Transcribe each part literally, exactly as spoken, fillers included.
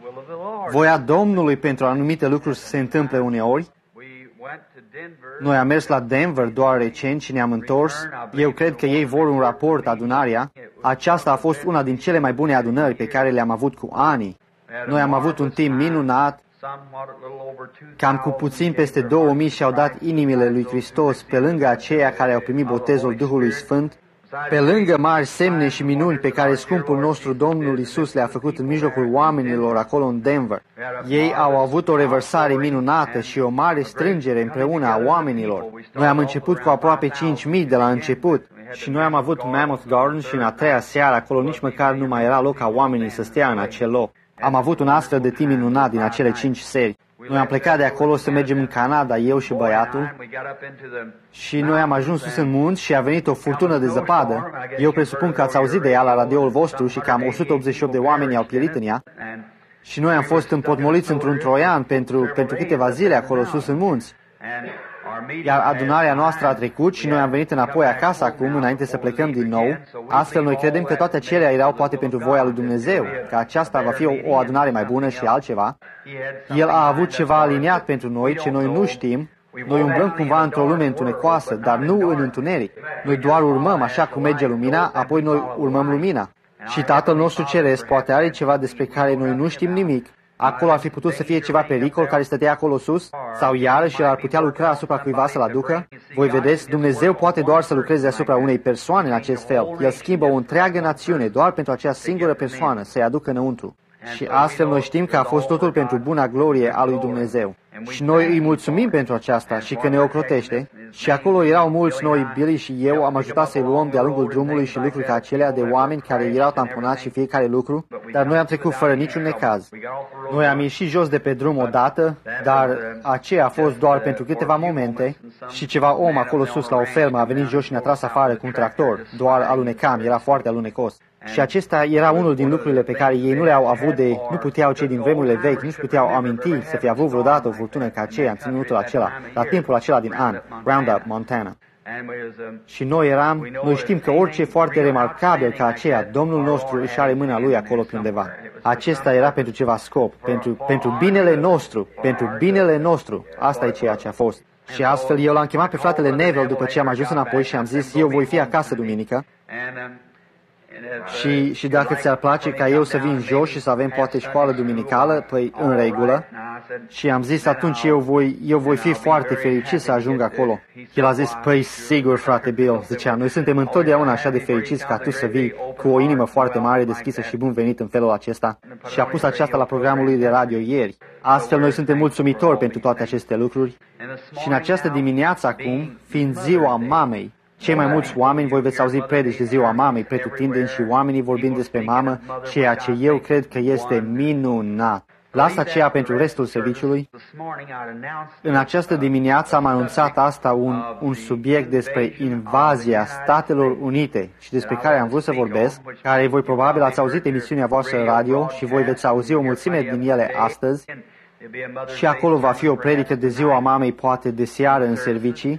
voia Domnului pentru anumite lucruri să se întâmple uneori. Noi am mers la Denver doar recent și ne-am întors. Eu cred că ei vor un raport, adunarea. Aceasta a fost una din cele mai bune adunări pe care le-am avut cu ani. Noi am avut un timp minunat. Cam cu puțin peste două mii și-au dat inimile lui Hristos, pe lângă aceia care au primit botezul Duhului Sfânt, pe lângă mari semne și minuni pe care scumpul nostru Domnul Iisus le-a făcut în mijlocul oamenilor acolo în Denver. Ei au avut o revărsare minunată și o mare strângere împreună a oamenilor. Noi am început cu aproape cinci mii de la început și noi am avut Mammoth Garden și în a treia seară acolo nici măcar nu mai era loc ca oamenii să stea în acel loc. Am avut un astfel de timp minunat din acele cinci seri. Noi am plecat de acolo să mergem în Canada, eu și băiatul, și noi am ajuns sus în munți și a venit o furtună de zăpadă. Eu presupun că ați auzit de ea la radioul vostru și cam o sută optzeci și opt de oameni au pierit în ea. Și noi am fost împotmoliți într-un troian pentru, pentru câteva zile acolo sus în munți. Iar adunarea noastră a trecut și noi am venit înapoi acasă acum, înainte să plecăm din nou. Astfel, noi credem că toate acelea erau poate pentru voia lui Dumnezeu, că aceasta va fi o, o adunare mai bună și altceva. El a avut ceva aliniat pentru noi, ce noi nu știm. Noi umblăm cumva într-o lume întunecoasă, dar nu în întuneric. Noi doar urmăm așa cum merge lumina, apoi noi urmăm lumina. Și Tatăl nostru Ceresc poate are ceva despre care noi nu știm nimic. Acolo ar fi putut să fie ceva pericol care stătea acolo sus, sau iarăși el ar putea lucra asupra cuiva să-l aducă. Voi vedeți, Dumnezeu poate doar să lucreze asupra unei persoane în acest fel. El schimbă o întreagă națiune doar pentru acea singură persoană, să-i aducă înăuntru. Și astfel noi știm că a fost totul pentru buna glorie a lui Dumnezeu. Și noi îi mulțumim pentru aceasta și că ne ocrotește. Și acolo erau mulți, noi, Billy și eu, am ajutat să-i luăm de-a lungul drumului și lucruri ca acelea de oameni care erau tamponați și fiecare lucru, dar noi am trecut fără niciun necaz. Noi am ieșit jos de pe drum odată, dar aceea a fost doar pentru câteva momente și ceva om acolo sus la o fermă a venit jos și ne-a tras afară cu un tractor. Doar alunecam, era foarte alunecos. Și acesta era unul din lucrurile pe care ei nu le-au avut de, nu puteau cei din vremurile vechi, nu-și puteau aminti să fie avut vreodată o furtună ca aceea în ținutul acela, la timpul acela din an, Roundup, Montana. Și noi eram, noi știm că orice foarte remarcabil ca aceea, Domnul nostru își are mâna lui acolo pe undeva. Acesta era pentru ceva scop, pentru, pentru binele nostru, pentru binele nostru. Asta e ceea ce a fost. Și astfel eu l-am chemat pe fratele Neville după ce am ajuns înapoi și am zis, eu voi fi acasă duminică. Și, și dacă ți-ar place ca eu să vin jos și să avem poate școală duminicală, păi în regulă. Și am zis atunci eu voi, eu voi fi foarte fericit să ajung acolo. El a zis, păi sigur frate Bill, zicea, noi suntem întotdeauna așa de fericiți ca tu să vii cu o inimă foarte mare, deschisă și bun venit în felul acesta. Și a pus aceasta la programul lui de radio ieri. Astfel noi suntem mulțumitori pentru toate aceste lucruri. Și în această dimineață acum, fiind ziua mamei, cei mai mulți oameni, voi veți auzi predici de ziua mamei, pretutindeni și oamenii vorbind despre mamă, ceea ce eu cred că este minunat. Las aceea pentru restul serviciului. În această dimineață am anunțat asta un, un subiect despre invazia Statelor Unite și despre care am vrut să vorbesc, care voi probabil ați auzit emisiunea voastră radio și voi veți auzi o mulțime din ele astăzi. Și acolo va fi o predică de ziua mamei, poate de seară în servicii.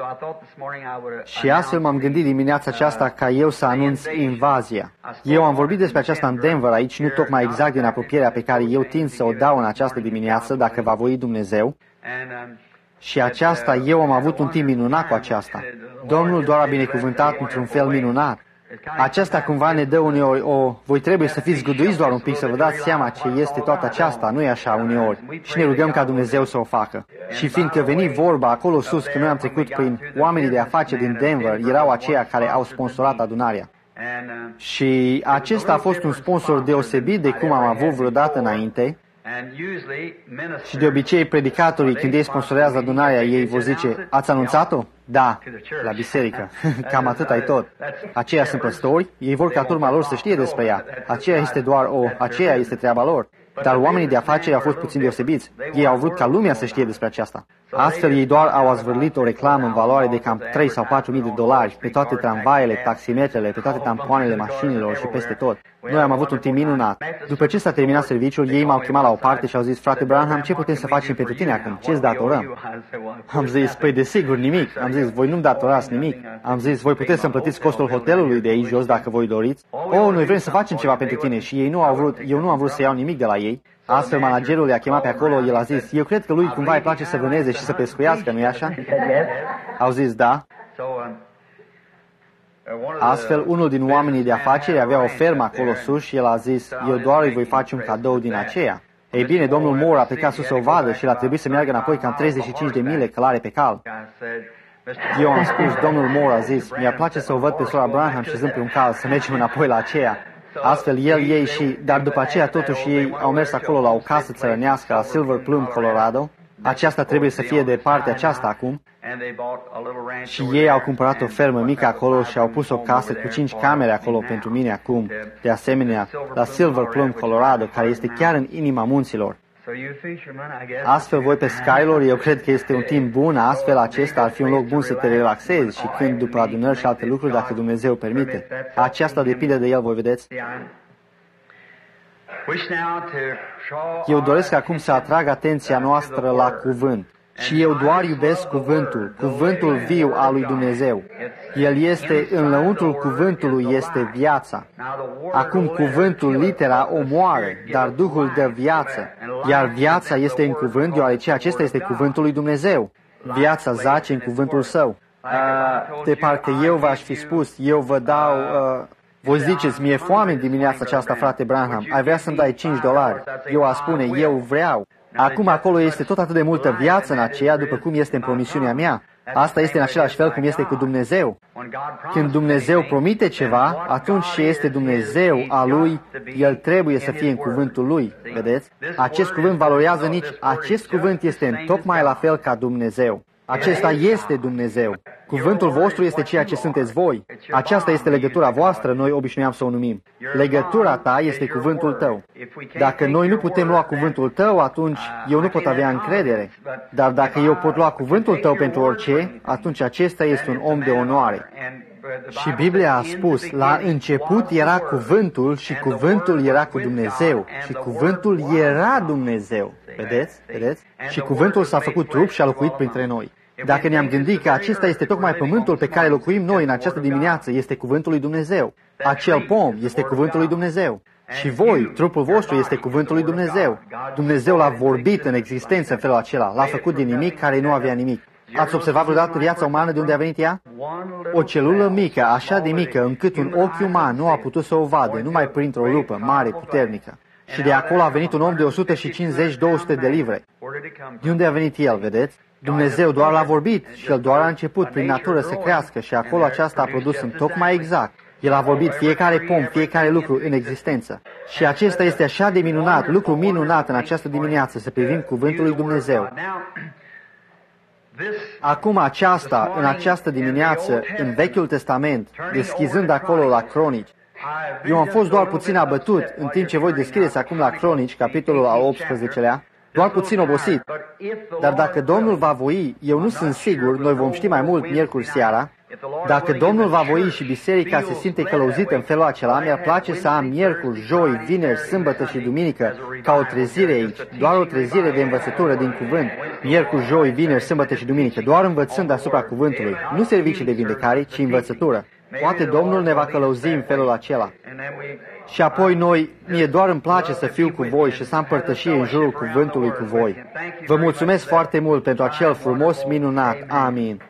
Și astfel m-am gândit dimineața aceasta ca eu să anunț invazia. Eu am vorbit despre aceasta în Denver aici, nu tocmai exact din apropierea pe care eu tind să o dau în această dimineață, dacă va voi Dumnezeu. Și aceasta, eu am avut un timp minunat cu aceasta. Domnul doar a binecuvântat într-un fel minunat. Aceasta cumva ne dă uneori o... Voi trebuie să fiți zguduiți doar un pic să vă dați seama ce este toată aceasta, nu e așa uneori. Și ne rugăm ca Dumnezeu să o facă. Și fiindcă veni vorba acolo sus, că noi am trecut prin oamenii de afaceri din Denver, erau aceia care au sponsorat adunarea. Și acesta a fost un sponsor deosebit de cum am avut vreodată înainte. Și de obicei predicatorii, când ei sponsorează adunarea, ei vor zice, ați anunțat-o? Da, la biserică. Cam atât ai tot. Aceia sunt păstori, ei vor ca turma lor să știe despre ea. Aceea este doar o, aceea este treaba lor. Dar oamenii de afaceri au fost puțin deosebiți. Ei au vrut ca lumea să știe despre aceasta. Astfel, ei doar au azvârlit o reclamă în valoare de cam trei sau patru mii de dolari pe toate tramvaiele, taximetrele, pe toate tampoanele mașinilor și peste tot. Noi am avut un timp minunat. După ce s-a terminat serviciul, ei m-au chemat la o parte și au zis: frate Branham, ce putem să facem pentru tine acum? Ce-ți datorăm? Am zis: păi desigur nimic. Am zis: voi nu-mi datorați nimic. Am zis: voi puteți să-mi plătiți costul hotelului de aici jos dacă voi doriți. Oh, noi vrem să facem ceva pentru tine. Și ei nu au vrut, eu nu am vrut să iau nimic de la ei. Astfel, managerul i-a chemat pe acolo, el a zis: eu cred că lui cumva îi place să vâneze și să pescuiască, nu-i așa? Au zis: da. Astfel, unul din oamenii de afaceri avea o fermă acolo sus și el a zis: eu doar îi voi face un cadou din aceea. Ei bine, domnul Moore a plecat sus să o vadă și el a trebuit să meargă înapoi cam treizeci și cinci de mile călare pe cal. Eu am spus, domnul Moore a zis: mi-ar place să o văd pe sora Branham șezând pe un cal, să mergem înapoi la aceea. Astfel, el, ei și, dar după aceea totuși ei au mers acolo la o casă țărănească la Silver Plume, Colorado. Aceasta trebuie să fie de partea aceasta acum. Și ei au cumpărat o fermă mică acolo și au pus o casă cu cinci camere acolo pentru mine acum. De asemenea, la Silver Plume, Colorado, care este chiar în inima munților. Astfel, voi pescarilor, eu cred că este un timp bun, astfel acesta ar fi un loc bun să te relaxezi și când după adunări și alte lucruri, dacă Dumnezeu permite. Aceasta depinde de El, voi vedeți. Eu doresc acum să atrag atenția noastră la cuvânt. Și eu doar iubesc cuvântul, cuvântul viu al lui Dumnezeu. El este, în lăuntrul cuvântului este viața. Acum cuvântul, litera, omoară, dar Duhul dă viață. Iar viața este în cuvânt, deoarece acesta este cuvântul lui Dumnezeu. Viața zace în cuvântul său. De parcă eu v-aș fi spus, eu vă dau... Uh, voi ziceți: mi-e foame dimineața aceasta, frate Branham, ai vrea să-mi dai cinci dolari? Eu aș spune: eu vreau. Acum acolo este tot atât de multă viață în aceea, după cum este în promisiunea mea. Asta este în același fel cum este cu Dumnezeu. Când Dumnezeu promite ceva, atunci ce este Dumnezeu a Lui, El trebuie să fie în cuvântul Lui. Vedeți? Acest cuvânt valorează nici... Acest cuvânt este tocmai la fel ca Dumnezeu. Acesta este Dumnezeu. Cuvântul vostru este ceea ce sunteți voi. Aceasta este legătura voastră, noi obișnuiam să o numim. Legătura ta este cuvântul tău. Dacă noi nu putem lua cuvântul tău, atunci eu nu pot avea încredere. Dar dacă eu pot lua cuvântul tău pentru orice, atunci acesta este un om de onoare. Și Biblia a spus: la început era cuvântul și cuvântul era cu Dumnezeu și cuvântul era Dumnezeu. Vedeți? Vedeți? Și cuvântul s-a făcut trup și a locuit printre noi. Dacă ne-am gândit că acesta este tocmai pământul pe care locuim noi în această dimineață, este cuvântul lui Dumnezeu. Acel pom este cuvântul lui Dumnezeu. Și voi, trupul vostru, este cuvântul lui Dumnezeu. Dumnezeu l-a vorbit în existență în felul acela. L-a făcut din nimic care nu avea nimic. Ați observat vreodată viața umană de unde a venit ea? O celulă mică, așa de mică, încât un ochi uman nu a putut să o vadă, numai printr-o lupă mare, puternică. Și de acolo a venit un om de o sută cincizeci - două sute de livre. De unde a venit el, vedeți? Dumnezeu doar l-a vorbit și el doar a început prin natură să crească și acolo aceasta a produs în tocmai exact. El a vorbit fiecare pom, fiecare lucru în existență. Și acesta este așa de minunat, lucru minunat în această dimineață, să privim cuvântul lui Dumnezeu. Acum aceasta, în această dimineață, în Vechiul Testament, deschizând acolo la Cronici, eu am fost doar puțin abătut, în timp ce voi deschideți acum la Cronici, capitolul al optsprezecelea, doar puțin obosit. Dar dacă Domnul va voi, eu nu sunt sigur, noi vom ști mai mult miercuri seara, dacă Domnul va voi și biserica se simte călăuzită în felul acela, mi-ar place să am miercuri, joi, vineri, sâmbătă și duminică ca o trezire aici, doar o trezire de învățătură din cuvânt, miercuri, joi, vineri, sâmbătă și duminică, doar învățând asupra cuvântului, nu servicii de vindecare, ci învățătură. Poate Domnul ne va călăuzi în felul acela. Și apoi noi, mie doar îmi place să fiu cu voi și să am părtășie în jurul cuvântului cu voi. Vă mulțumesc foarte mult pentru acel frumos minunat. Amin.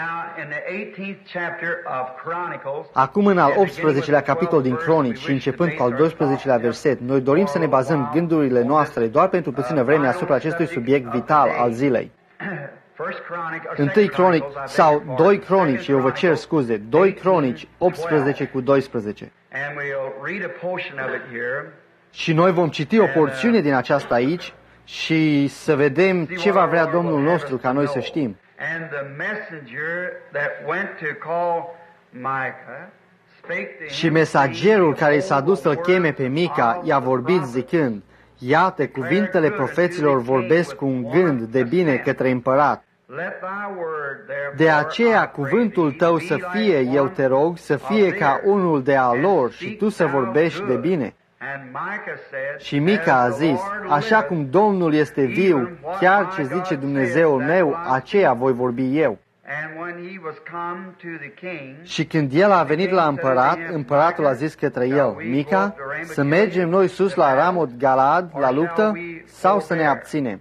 Acum în al optsprezecelea capitol din Cronici și începând cu al doisprezecelea verset, noi dorim să ne bazăm gândurile noastre doar pentru puțină vreme asupra acestui subiect vital al zilei. Întâi Cronici, sau doi Cronici, eu vă cer scuze, doi Cronici, optsprezece cu doisprezece. Și noi vom citi o porțiune din aceasta aici și să vedem ce va vrea Domnul nostru ca noi să știm. Și mesagerul care s-a dus să-l cheme pe Mica i-a vorbit zicând: iată, cuvintele profeților vorbesc cu un gând de bine către împărat. De aceea cuvântul tău să fie, eu te rog, să fie ca unul de al lor și tu să vorbești de bine. Și Mica a zis, așa cum Domnul este viu, chiar ce zice Dumnezeul meu, aceea voi vorbi eu. Și când el a venit la împărat, împăratul a zis către el, Mica, să mergem noi sus la Ramot Galad, la luptă, sau să ne abținem?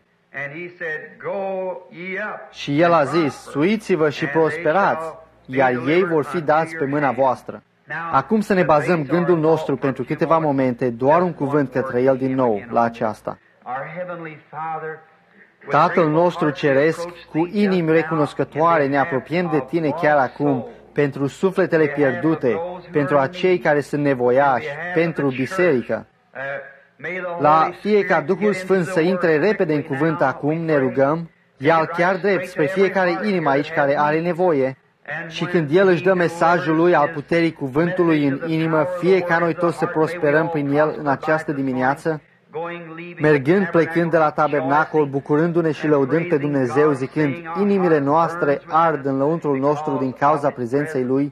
Și el a zis, suiți-vă și prosperați, iar ei vor fi dați pe mâna voastră. Acum să ne bazăm gândul nostru pentru câteva momente, doar un cuvânt către el din nou, la aceasta. Tatăl nostru ceresc, cu inimi recunoscătoare ne apropiem de Tine chiar acum, pentru sufletele pierdute, pentru acei care sunt nevoiași, pentru biserică. La fie ca Duhul Sfânt să intre repede în cuvânt acum, ne rugăm, ia-l chiar drept spre fiecare inimă aici care are nevoie, și când El își dă mesajul Lui al puterii cuvântului în inimă, fie ca noi toți să prosperăm prin El în această dimineață, mergând, plecând de la tabernacol, bucurându-ne și lăudând pe Dumnezeu, zicând, inimile noastre ard în lăuntrul nostru din cauza prezenței Lui,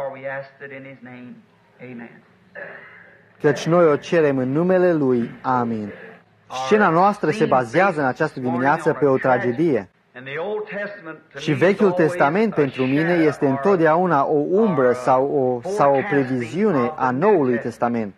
căci noi o cerem în numele Lui. Amin. Scena noastră se bazează în această dimineață pe o tragedie. Și Vechiul Testament pentru mine este întotdeauna o umbră sau o, sau o previziune a Noului Testament.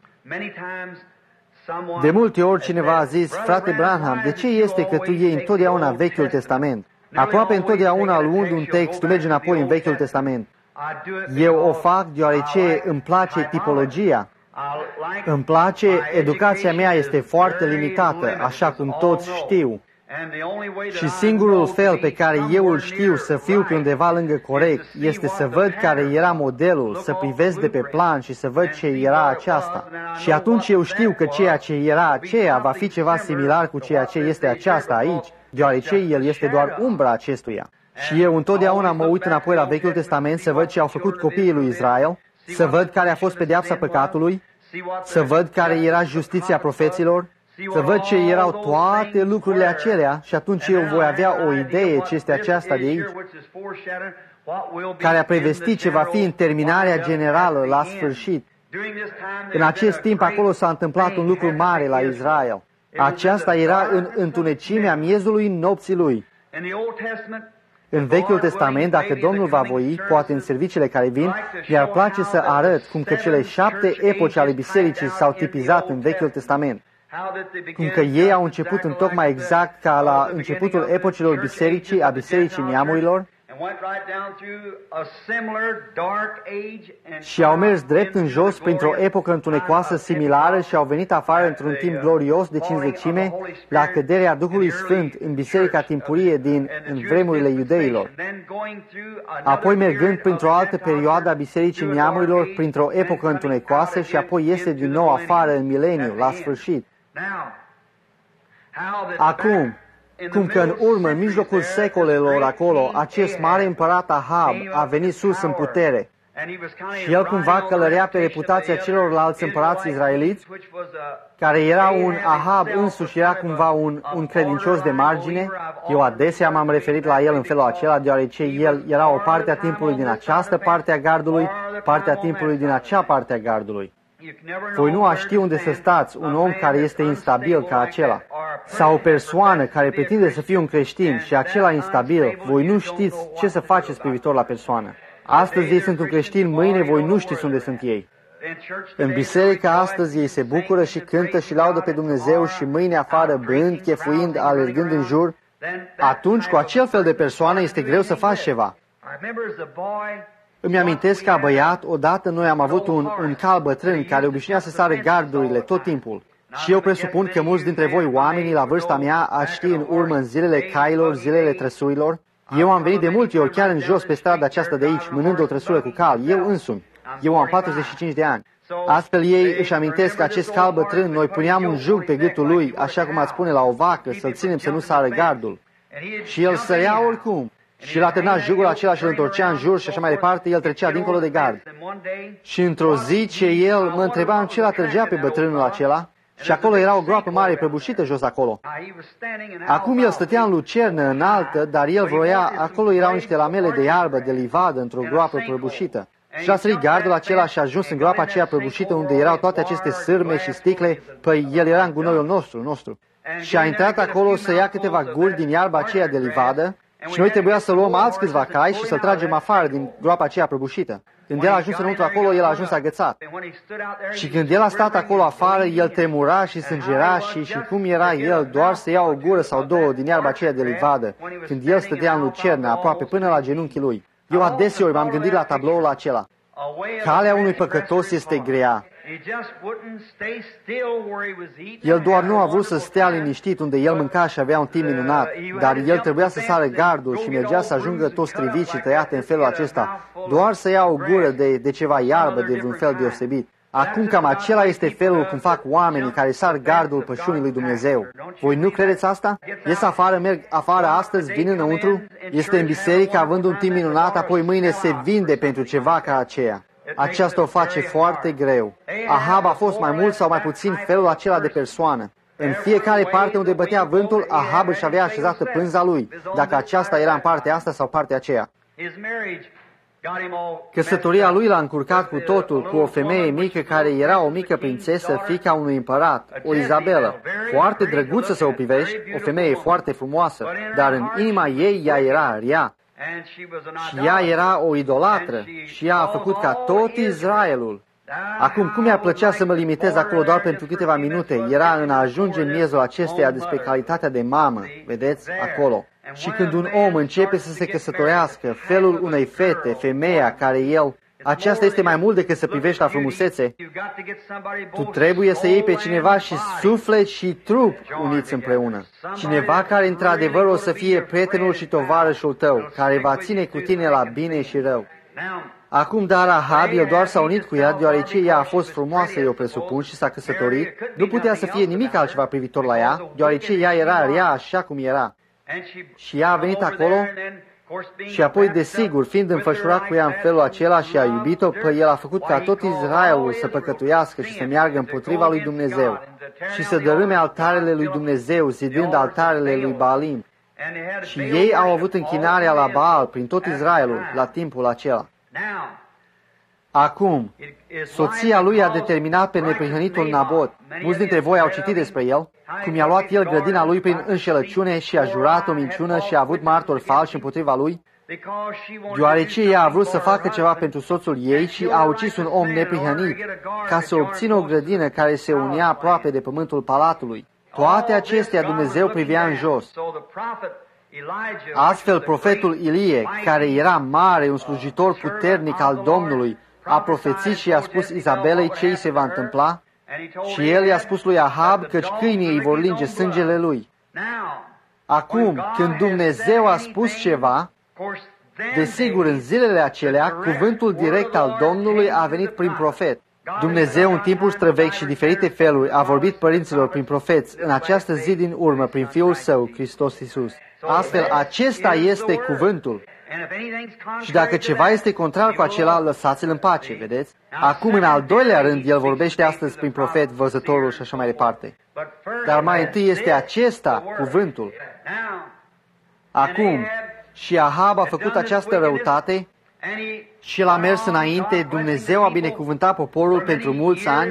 De multe ori cineva a zis, frate Branham, de ce este că tu iei întotdeauna Vechiul Testament? Aproape întotdeauna luând un text, tu mergi înapoi în Vechiul Testament. Eu o fac deoarece îmi place tipologia. Îmi place, educația mea este foarte limitată, așa cum toți știu. Și singurul fel pe care eu îl știu să fiu pe undeva lângă corect este să văd care era modelul, să privesc de pe plan și să văd ce era aceasta. Și atunci eu știu că ceea ce era aceea va fi ceva similar cu ceea ce este aceasta aici, deoarece el este doar umbra acestuia. Și eu întotdeauna mă uit înapoi la Vechiul Testament să văd ce au făcut copiii lui Israel, să văd care a fost pedeapsa păcatului, să văd care era justiția profeților, să văd ce erau toate lucrurile acelea și atunci eu voi avea o idee ce este aceasta de aici, care a prevestit ce va fi în terminarea generală la sfârșit. În acest timp acolo s-a întâmplat un lucru mare la Israel. Aceasta era în întunecimea miezului nopții lui. În Vechiul Testament, dacă Domnul va voi, poate în serviciile care vin, mi-ar place să arăt cum că cele șapte epoci ale bisericii s-au tipizat în Vechiul Testament. Cum că ei au început în tocmai exact ca la începutul epocilor bisericii, a bisericii neamurilor, și au mers drept în jos printr-o epocă întunecoasă similară și au venit afară într-un timp glorios de cincizecime la căderea Duhului Sfânt în biserica timpurie din în vremurile iudeilor. Apoi mergând printr-o altă perioadă a bisericii neamurilor, printr-o epocă întunecoasă și apoi iese din nou afară în mileniu, la sfârșit. Acum, cum că în urmă, în mijlocul secolelor acolo, acest mare împărat Ahab a venit sus în putere și el cumva călărea pe reputația celorlalți împărați izraeliți, care era un Ahab însuși, era cumva un, un credincios de margine. Eu adesea m-am referit la el în felul acela, deoarece el era o parte a timpului din această parte a gardului, partea timpului din acea parte a gardului. Voi nu a ști unde să stați un om care este instabil ca acela, sau o persoană care pretinde să fie un creștin și acela instabil, voi nu știți ce să faceți privitor la persoană. Astăzi ei sunt un creștin, mâine voi nu știți unde sunt ei. În biserică astăzi ei se bucură și cântă și laudă pe Dumnezeu și mâine afară bând, chefuind, alergând în jur. Atunci cu acel fel de persoană este greu să faci ceva. Îmi amintesc ca băiat, odată noi am avut un, un cal bătrân care obișnuia să sară gardurile tot timpul. Și eu presupun că mulți dintre voi, oamenii la vârsta mea, ați ști în urmă în zilele cailor, zilele trăsurilor. Eu am venit de multe ori chiar în jos pe strada aceasta de aici, mânând o trăsură cu cal, eu însumi. Eu am patruzeci și cinci de ani. Astfel ei își amintesc că acest cal bătrân, noi puneam un jug pe gâtul lui, așa cum ați spune la o vacă, să-l ținem să nu sară gardul. Și el sărea oricum. Și l-a terminat jugul acela și îl întorcea în jur și așa mai departe, el trecea dincolo de gard. Și într-o zi ce el mă întreba în ce l-a trăgea pe bătrânul acela, Și acolo era o groapă mare prăbușită jos acolo. Acum el stătea în lucernă înaltă, dar el vroia, acolo erau niște lamele de iarbă, de livadă, într-o groapă prăbușită. Și a sărit gardul acela și a ajuns în groapa aceea prăbușită unde erau toate aceste sârme și sticle, păi el era în gunoiul nostru, nostru. Și a intrat acolo să ia câteva guri din iarba aceea de livadă și noi trebuia să luăm alți câțiva cai și să-l tragem afară din groapa aceea prăbușită. Când el a ajuns înăuntru acolo, el a ajuns agățat. Și când el a stat acolo afară, el tremura și sângera și, și cum era el, doar să ia o gură sau două din iarba aceea de livadă, când el stătea în lucernă, aproape până la genunchii lui. Eu adeseori m-am gândit la tabloul acela. Calea unui păcătos este grea. El doar nu a vrut să stea liniștit unde el mânca și avea un timp minunat, dar el trebuia să sară gardul și mergea să ajungă tot strivit și tăiat în felul acesta, doar să ia o gură de, de ceva iarbă de vreun fel deosebit. Acum cam acela este felul cum fac oamenii care sar gardul pășunii lui Dumnezeu. Voi nu credeți asta? Ies afară, merg afară astăzi, vin înăuntru, este în biserică având un timp minunat, apoi mâine se vinde pentru ceva ca aceea. Aceasta o face foarte greu. Ahab a fost mai mult sau mai puțin felul acela de persoană. În fiecare parte unde bătea vântul, Ahab își avea așezată pânza lui, dacă aceasta era în partea asta sau partea aceea. Căsătoria lui l-a încurcat cu totul cu o femeie mică care era o mică prințesă, fiica unui împărat, o Izabelă. Foarte drăguță să o privești, o femeie foarte frumoasă, dar în inima ei ea era rea. Și ea era o idolatră și ea a făcut ca tot Israelul. Acum, cum mi-ar plăcea să mă limitez acolo doar pentru câteva minute, era în a ajunge în miezul acesteia despre calitatea de mamă, vedeți, acolo. Și când un om începe să se căsătorească, felul unei fete, femeia care el, aceasta este mai mult decât să privești la frumusețe. Tu trebuie să iei pe cineva și suflet și trup uniți împreună. Cineva care într-adevăr o să fie prietenul și tovarășul tău, care va ține cu tine la bine și rău. Acum, dar Ahab, el doar s-a unit cu ea, deoarece ea a fost frumoasă, eu presupun, și s-a căsătorit. Nu putea să fie nimic altceva privitor la ea, deoarece ea era rea așa cum era. Și ea a venit acolo și apoi, desigur, fiind înfășurat cu ea în felul acela și a iubit-o, păi el a făcut ca tot Israelul să păcătuiască și să meargă împotriva lui Dumnezeu și să dărâme altarele lui Dumnezeu, zidând altarele lui Baalim. Și ei au avut închinarea la Baal prin tot Israelul la timpul acela. Acum, soția lui a determinat pe neprihănitul Nabot. Mulți dintre voi au citit despre el, cum i-a luat el grădina lui prin înșelăciune și a jurat o minciună și a avut martori falși împotriva lui, deoarece ea a vrut să facă ceva pentru soțul ei și a ucis un om neprihănit ca să obțină o grădină care se unia aproape de pământul palatului. Toate acestea Dumnezeu privea în jos. Astfel, profetul Ilie, care era mare, un slujitor puternic al Domnului, a profețit și i-a spus Izabelei ce îi se va întâmpla și el i-a spus lui Ahab căci câinii îi vor linge sângele lui. Acum, când Dumnezeu a spus ceva, desigur, în zilele acelea, cuvântul direct al Domnului a venit prin profet. Dumnezeu, în timpul străvechi și diferite feluri, a vorbit părinților prin profeți, în această zi din urmă, prin Fiul Său, Hristos Iisus. Astfel, acesta este cuvântul. Și dacă ceva este contrar cu acela, lăsați-l în pace, vedeți? Acum, în al doilea rând, el vorbește astăzi prin profet, văzătorul și așa mai departe. Dar mai întâi este acesta, cuvântul. Acum, și Ahab a făcut această răutate și el a mers înainte, Dumnezeu a binecuvântat poporul pentru mulți ani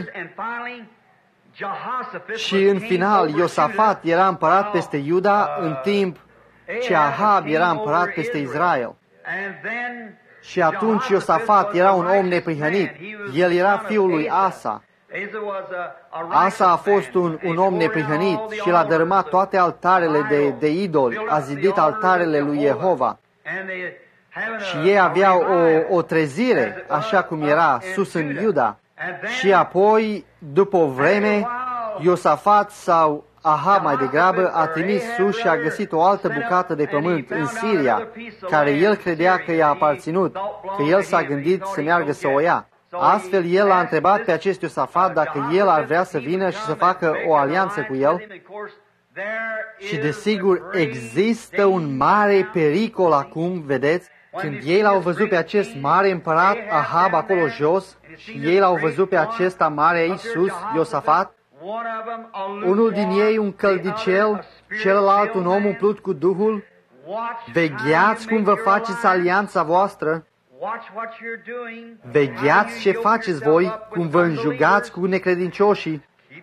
și în final Iosafat era împărat peste Iuda în timp ce Ahab era împărat peste Israel. Și atunci Iosafat era un om neprihănit. El era fiul lui Asa. Asa a fost un, un om neprihănit și l-a dărâmat toate altarele de, de idoli, a zidit altarele lui Jehova. Și ei aveau o, o trezire, așa cum era sus în Iuda. Și apoi, după o vreme, Iosafat sau Ahab mai degrabă a trimis sus și a găsit o altă bucată de pământ în Siria, care el credea că i-a aparținut, că el s-a gândit să meargă să o ia. Astfel, el a întrebat pe acest Iosafat dacă el ar vrea să vină și să facă o alianță cu el. Și desigur, există un mare pericol acum, vedeți, când ei l-au văzut pe acest mare împărat Ahab acolo jos și ei l-au văzut pe acesta mare aici sus, Iosafat, unul din ei un căldicel, celălalt un om umplut cu Duhul. Vegheați cum vă faceți alianța voastră. Vegheați ce faceți voi, cum vă înjugați cu necredincioșii.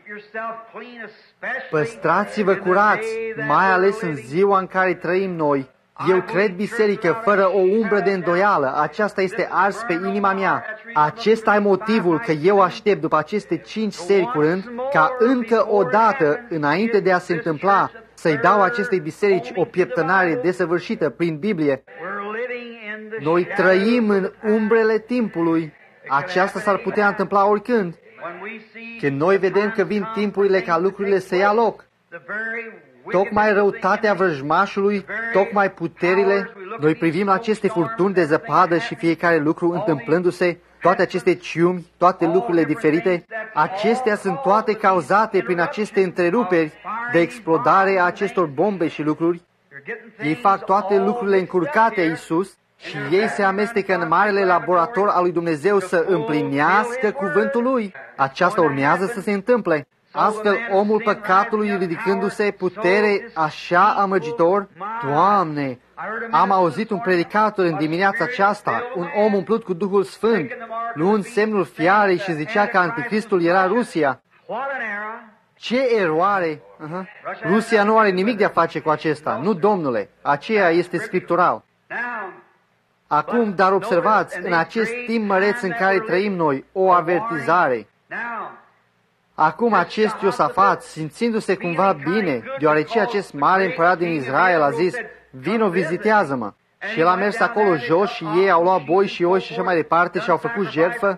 Păstrați-vă curați, mai ales în ziua în care trăim noi. Eu cred, biserică, fără o umbră de îndoială, aceasta este ars pe inima mea. Acesta e motivul că eu aștept după aceste cinci seri curând, ca încă o dată, înainte de a se întâmpla, să-i dau acestei biserici o pieptănare desăvârșită prin Biblie. Noi trăim în umbrele timpului. Aceasta s-ar putea întâmpla oricând. Când noi vedem că vin timpurile ca lucrurile să ia loc, tocmai răutatea vrăjmașului, tocmai puterile, noi privim la aceste furtuni de zăpadă și fiecare lucru întâmplându-se, toate aceste ciumi, toate lucrurile diferite, acestea sunt toate cauzate prin aceste întreruperi de explodare a acestor bombe și lucruri. Ei fac toate lucrurile încurcate a Iisus și ei se amestecă în marele laborator al lui Dumnezeu să împlinească cuvântul Lui. Aceasta urmează să se întâmple. Astfel, omul păcatului ridicându-se putere așa amăgitor, Doamne, am auzit un predicator în dimineața aceasta, un om umplut cu Duhul Sfânt, luând semnul fiarei și zicea că Anticristul era Rusia. Ce eroare! Uh-huh. Rusia nu are nimic de a face cu acesta. Nu, domnule, aceea este scriptural. Acum, dar observați, în acest timp măreț în care trăim noi, o avertizare. Acum acest Iosafat, simțindu-se cumva bine, deoarece acest mare împărat din Israel a zis, vino, vizitează-mă. Și el a mers acolo jos și ei au luat boi și oi și așa mai departe și au făcut jertfă.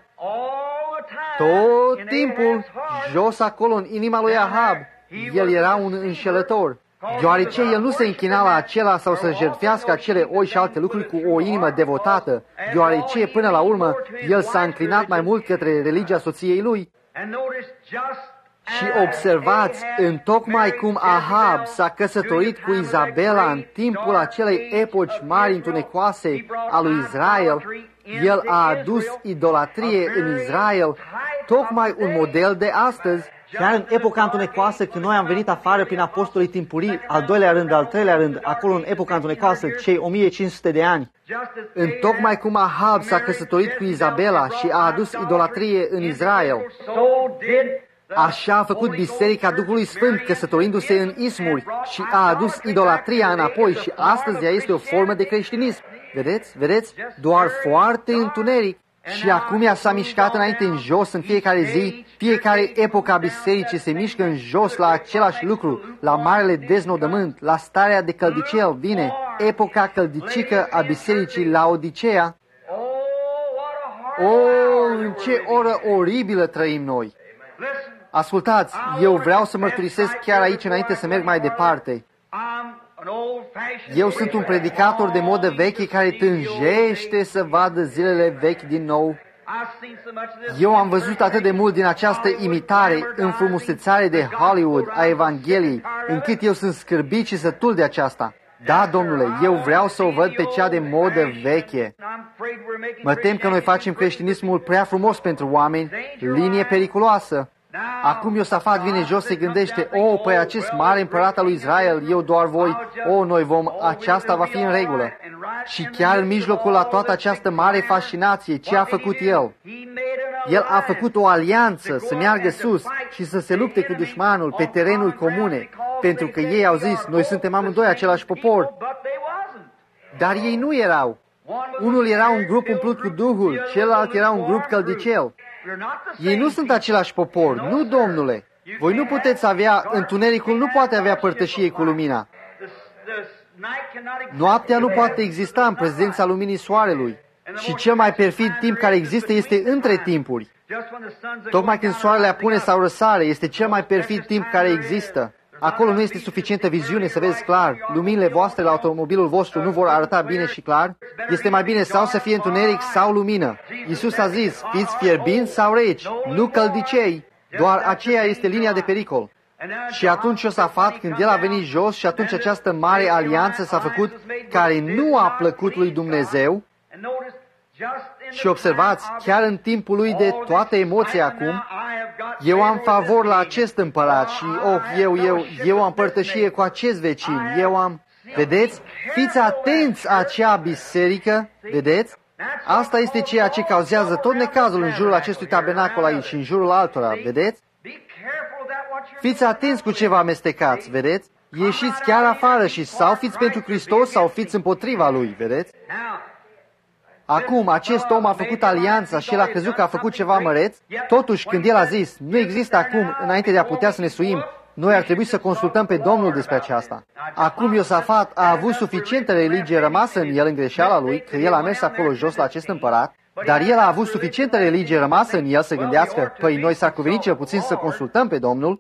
Tot timpul, jos acolo în inima lui Ahab, el era un înșelător. Deoarece el nu se închina la acela sau să jertfească acele oi și alte lucruri cu o inimă devotată, deoarece până la urmă el s-a înclinat mai mult către religia soției lui. Și observați, întocmai cum Ahab s-a căsătorit cu Izabela în timpul acelei epoci mari întunecoase a lui Israel, el a adus idolatrie în Israel, tocmai un model de astăzi. Chiar în epoca întunecoasă, când noi am venit afară prin apostolii timpurii, al doilea rând, al treilea rând, acolo în epoca întunecoasă, cei o mie cinci sute de ani, întocmai cum Ahab s-a căsătorit cu Izabela și a adus idolatrie în Israel, așa a făcut Biserica Duhului Sfânt, căsătorindu-se în ismuri și a adus idolatria înapoi și astăzi ea este o formă de creștinism. Vedeți? Vedeți? Doar foarte întuneric. Și acum ea s-a mișcat înainte în jos în fiecare zi, fiecare epoca a bisericii se mișcă în jos la același lucru, la marele deznodământ, la starea de căldicel vine, epoca căldicică a bisericii Laodicea. O, în ce oră oribilă trăim noi! Ascultați, eu vreau să mărturisesc chiar aici înainte să merg mai departe. Eu sunt un predicator de modă veche care tânjește să vadă zilele vechi din nou. Eu am văzut atât de mult din această imitare, înfrumusețare de Hollywood a Evangheliei, încât eu sunt scârbit și sătul de aceasta. Da, domnule, eu vreau să o văd pe cea de modă veche. Mă tem că noi facem creștinismul prea frumos pentru oameni, linie periculoasă. Acum Iosafat vine jos, se gândește, o, oh, păi acest mare împărat al lui Israel, eu doar voi, o, oh, noi vom, aceasta va fi în regulă. Și chiar în mijlocul la toată această mare fascinație, ce a făcut el? El a făcut o alianță să meargă sus și să se lupte cu dușmanul pe terenuri comune, pentru că ei au zis, noi suntem amândoi același popor. Dar ei nu erau. Unul era un grup umplut cu Duhul, celălalt era un grup căldicel. Ei nu sunt același popor, nu, domnule. Voi nu puteți avea, întunericul nu poate avea părtășie cu lumina. Noaptea nu poate exista în prezența luminii soarelui. Și cel mai perfid timp care există este între timpuri. Tocmai când soarele apune sau răsare, este cel mai perfid timp care există. Acolo nu este suficientă viziune să vezi clar. Luminile voastre la automobilul vostru nu vor arăta bine și clar. Este mai bine sau să fie întuneric sau lumină. Iisus a zis, fiți fierbinți sau reci, nu căldicei. Doar aceea este linia de pericol. Și atunci Iosafat, când el a venit jos și atunci această mare alianță s-a făcut, care nu a plăcut lui Dumnezeu. Și observați, chiar în timpul lui de toată emoția acum, Eu am favor la acest împărat și, oh, eu, eu, eu am părtășie cu acest vecin. Eu am... Vedeți? Fiți atenți acea biserică, vedeți? Asta este ceea ce cauzează tot necazul în jurul acestui tabernacol aici și în jurul altora, vedeți? Fiți atenți cu ce vă amestecați, vedeți? Ieșiți chiar afară și sau fiți pentru Hristos sau fiți împotriva Lui, vedeți? Acum, acest om a făcut alianța și el a crezut că a făcut ceva măreț. Totuși, când el a zis, nu există acum, înainte de a putea să ne suim, noi ar trebui să consultăm pe Domnul despre aceasta. Acum Iosafat a avut suficientă religie rămasă în el, în greșeala lui, că el a mers acolo jos la acest împărat, dar el a avut suficientă religie rămasă în el să gândească, păi noi s-ar cuveni cel puțin să consultăm pe Domnul.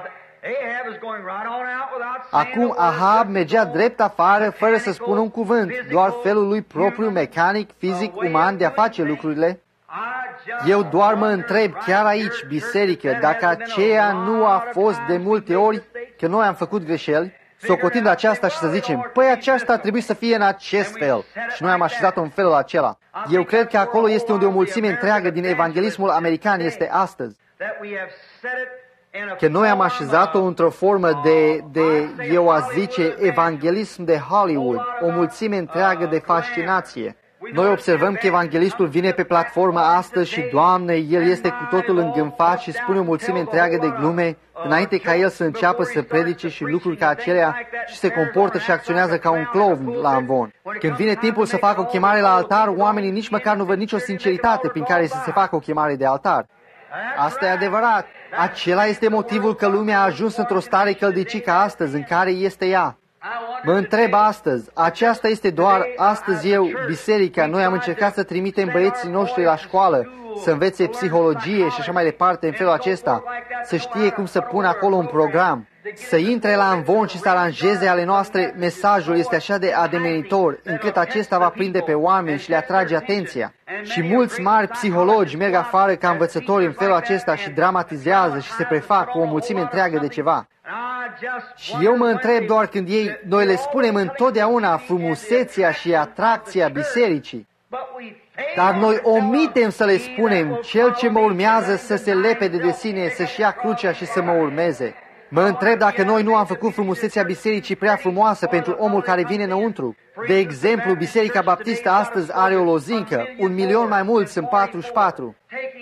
Acum Ahab mergea drept afară fără să spună un cuvânt, doar felul lui propriu, mecanic, fizic, uman de a face lucrurile. Eu doar mă întreb chiar aici, biserică, dacă aceea nu a fost de multe ori că noi am făcut greșeli, socotind aceasta și să zicem, păi aceasta trebuie să fie în acest fel și noi am așezat-o în felul acela. Eu cred că acolo este unde o mulțime întreagă din evanghelismul american este astăzi. Că noi am așezat-o într-o formă de, de, eu aș zice, evanghelism de Hollywood, o mulțime întreagă de fascinație. Noi observăm că evanghelistul vine pe platformă astăzi și, Doamne, el este cu totul îngânfat și spune o mulțime întreagă de glume înainte ca el să înceapă să predice și lucruri ca acelea și se comportă și acționează ca un clown la amvon. Când vine timpul să facă o chemare la altar, oamenii nici măcar nu văd nicio sinceritate prin care să se facă o chemare de altar. Asta e adevărat. Acela este motivul că lumea a ajuns într-o stare căldicică astăzi, în care este ea. Mă întreb astăzi, aceasta este doar astăzi eu, biserica, noi am încercat să trimitem băieții noștri la școală, să învețe psihologie și așa mai departe în felul acesta, să știe cum să pună acolo un program, să intre la amvon și să aranjeze ale noastre. Mesajul este așa de ademenitor, încât acesta va prinde pe oameni și le atrage atenția. Și mulți mari psihologi merg afară ca învățători în felul acesta și dramatizează și se prefac cu o mulțime întreagă de ceva. Și eu mă întreb doar când ei, noi le spunem întotdeauna frumusețea și atracția bisericii, dar noi omitem să le spunem, cel ce mă urmează să se lepede de sine, să-și ia crucea și să mă urmeze. Mă întreb dacă noi nu am făcut frumusețea bisericii prea frumoasă pentru omul care vine înăuntru. De exemplu, Biserica Baptistă astăzi are o lozincă, un milion mai mulți în patruzeci și patru.